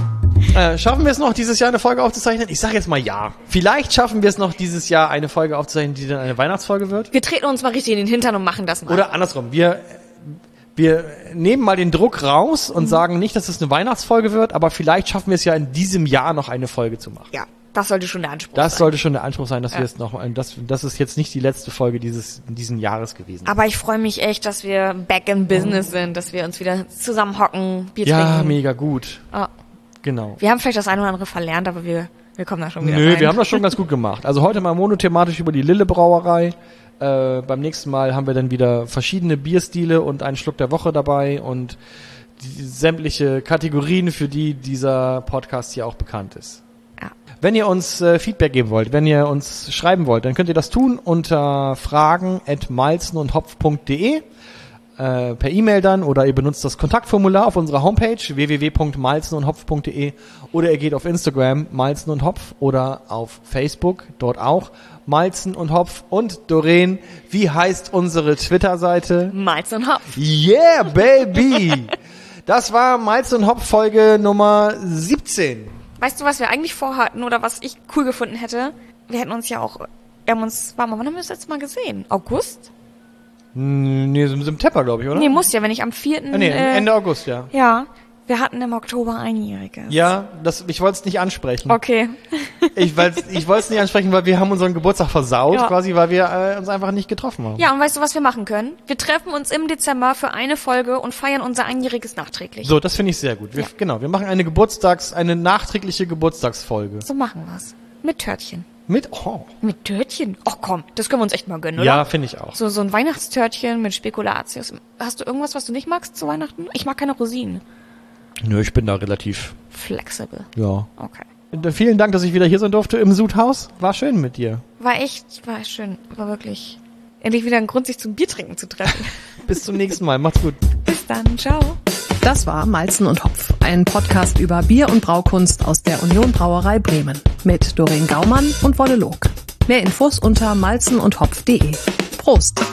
Äh, schaffen wir es noch, dieses Jahr eine Folge aufzuzeichnen? Ich sage jetzt mal ja. Vielleicht schaffen wir es noch, dieses Jahr eine Folge aufzuzeichnen, die dann eine Weihnachtsfolge wird. Wir treten uns mal richtig in den Hintern und machen das mal. Oder andersrum. Wir, wir nehmen mal den Druck raus und sagen nicht, dass es eine Weihnachtsfolge wird, aber vielleicht schaffen wir es ja in diesem Jahr noch eine Folge zu machen. Ja, das sollte schon der Anspruch Das sein. sollte schon der Anspruch sein, dass Ja. wir es noch, das, das ist jetzt nicht die letzte Folge dieses, diesen Jahres gewesen. Aber ich freue mich echt, dass wir back in business sind, dass wir uns wieder zusammenhocken, Bier Ja, trinken. mega gut. Ah, Genau. wir haben vielleicht das eine oder andere verlernt, aber wir, wir kommen da schon wieder Nö, rein. wir haben das schon ganz gut gemacht. Also heute mal monothematisch über die Lille Brauerei. Äh, beim nächsten Mal haben wir dann wieder verschiedene Bierstile und einen Schluck der Woche dabei und die, sämtliche Kategorien, für die dieser Podcast hier auch bekannt ist. Ja. Wenn ihr uns äh, Feedback geben wollt, wenn ihr uns schreiben wollt, dann könnt ihr das tun unter fragen at malzen und hopf punkt de. Äh, per E-Mail dann oder ihr benutzt das Kontaktformular auf unserer Homepage w w w punkt malzen und hopf punkt de oder ihr geht auf Instagram Malzen und Hopf oder auf Facebook, dort auch Malzen und Hopf. Und Doreen, wie heißt unsere Twitter-Seite? Malz und Hopf. Yeah, baby! Das war Malzen und Hopf Folge Nummer siebzehn. Weißt du, was wir eigentlich vorhatten oder was ich cool gefunden hätte? Wir hätten uns ja auch, wir haben uns, warte mal, wann haben wir das letzte Mal gesehen? August? Hm, Nee, im September, glaube ich, oder? Nee, muss ja, wenn ich am vierten Ah, nee, äh, Ende August, ja. Ja, wir hatten im Oktober einjähriges. Ja, das, ich wollte es nicht ansprechen. Okay. Ich, weil's- ich wollte es nicht ansprechen, weil wir haben unseren Geburtstag versaut, Ja. quasi, weil wir äh, uns einfach nicht getroffen haben. Ja, und weißt du, was wir machen können? Wir treffen uns im Dezember für eine Folge und feiern unser einjähriges nachträglich. So, das finde ich sehr gut. Wir, Ja. Genau, wir machen eine Geburtstags-, eine nachträgliche Geburtstagsfolge. So machen wir's. Mit Törtchen. Mit, oh. Mit Törtchen? Ach komm, das können wir uns echt mal gönnen, oder? Ja, finde ich auch. So, so ein Weihnachtstörtchen mit Spekulatius. Hast du irgendwas, was du nicht magst zu Weihnachten? Ich mag keine Rosinen. Nö, ich bin da relativ, Flexible. ja. Okay. Und Vielen Dank, dass ich wieder hier sein durfte im Sudhaus. War schön mit dir. War echt, war schön. War wirklich endlich wieder ein Grund, sich zum Biertrinken zu treffen. Bis zum nächsten Mal. Macht's gut. Bis dann. Ciao. Das war Malzen und Hopf, ein Podcast über Bier- und Braukunst aus der Union Brauerei Bremen mit Doreen Gaumann und Wolle Log. Mehr Infos unter malzen und hopf punkt de. Prost!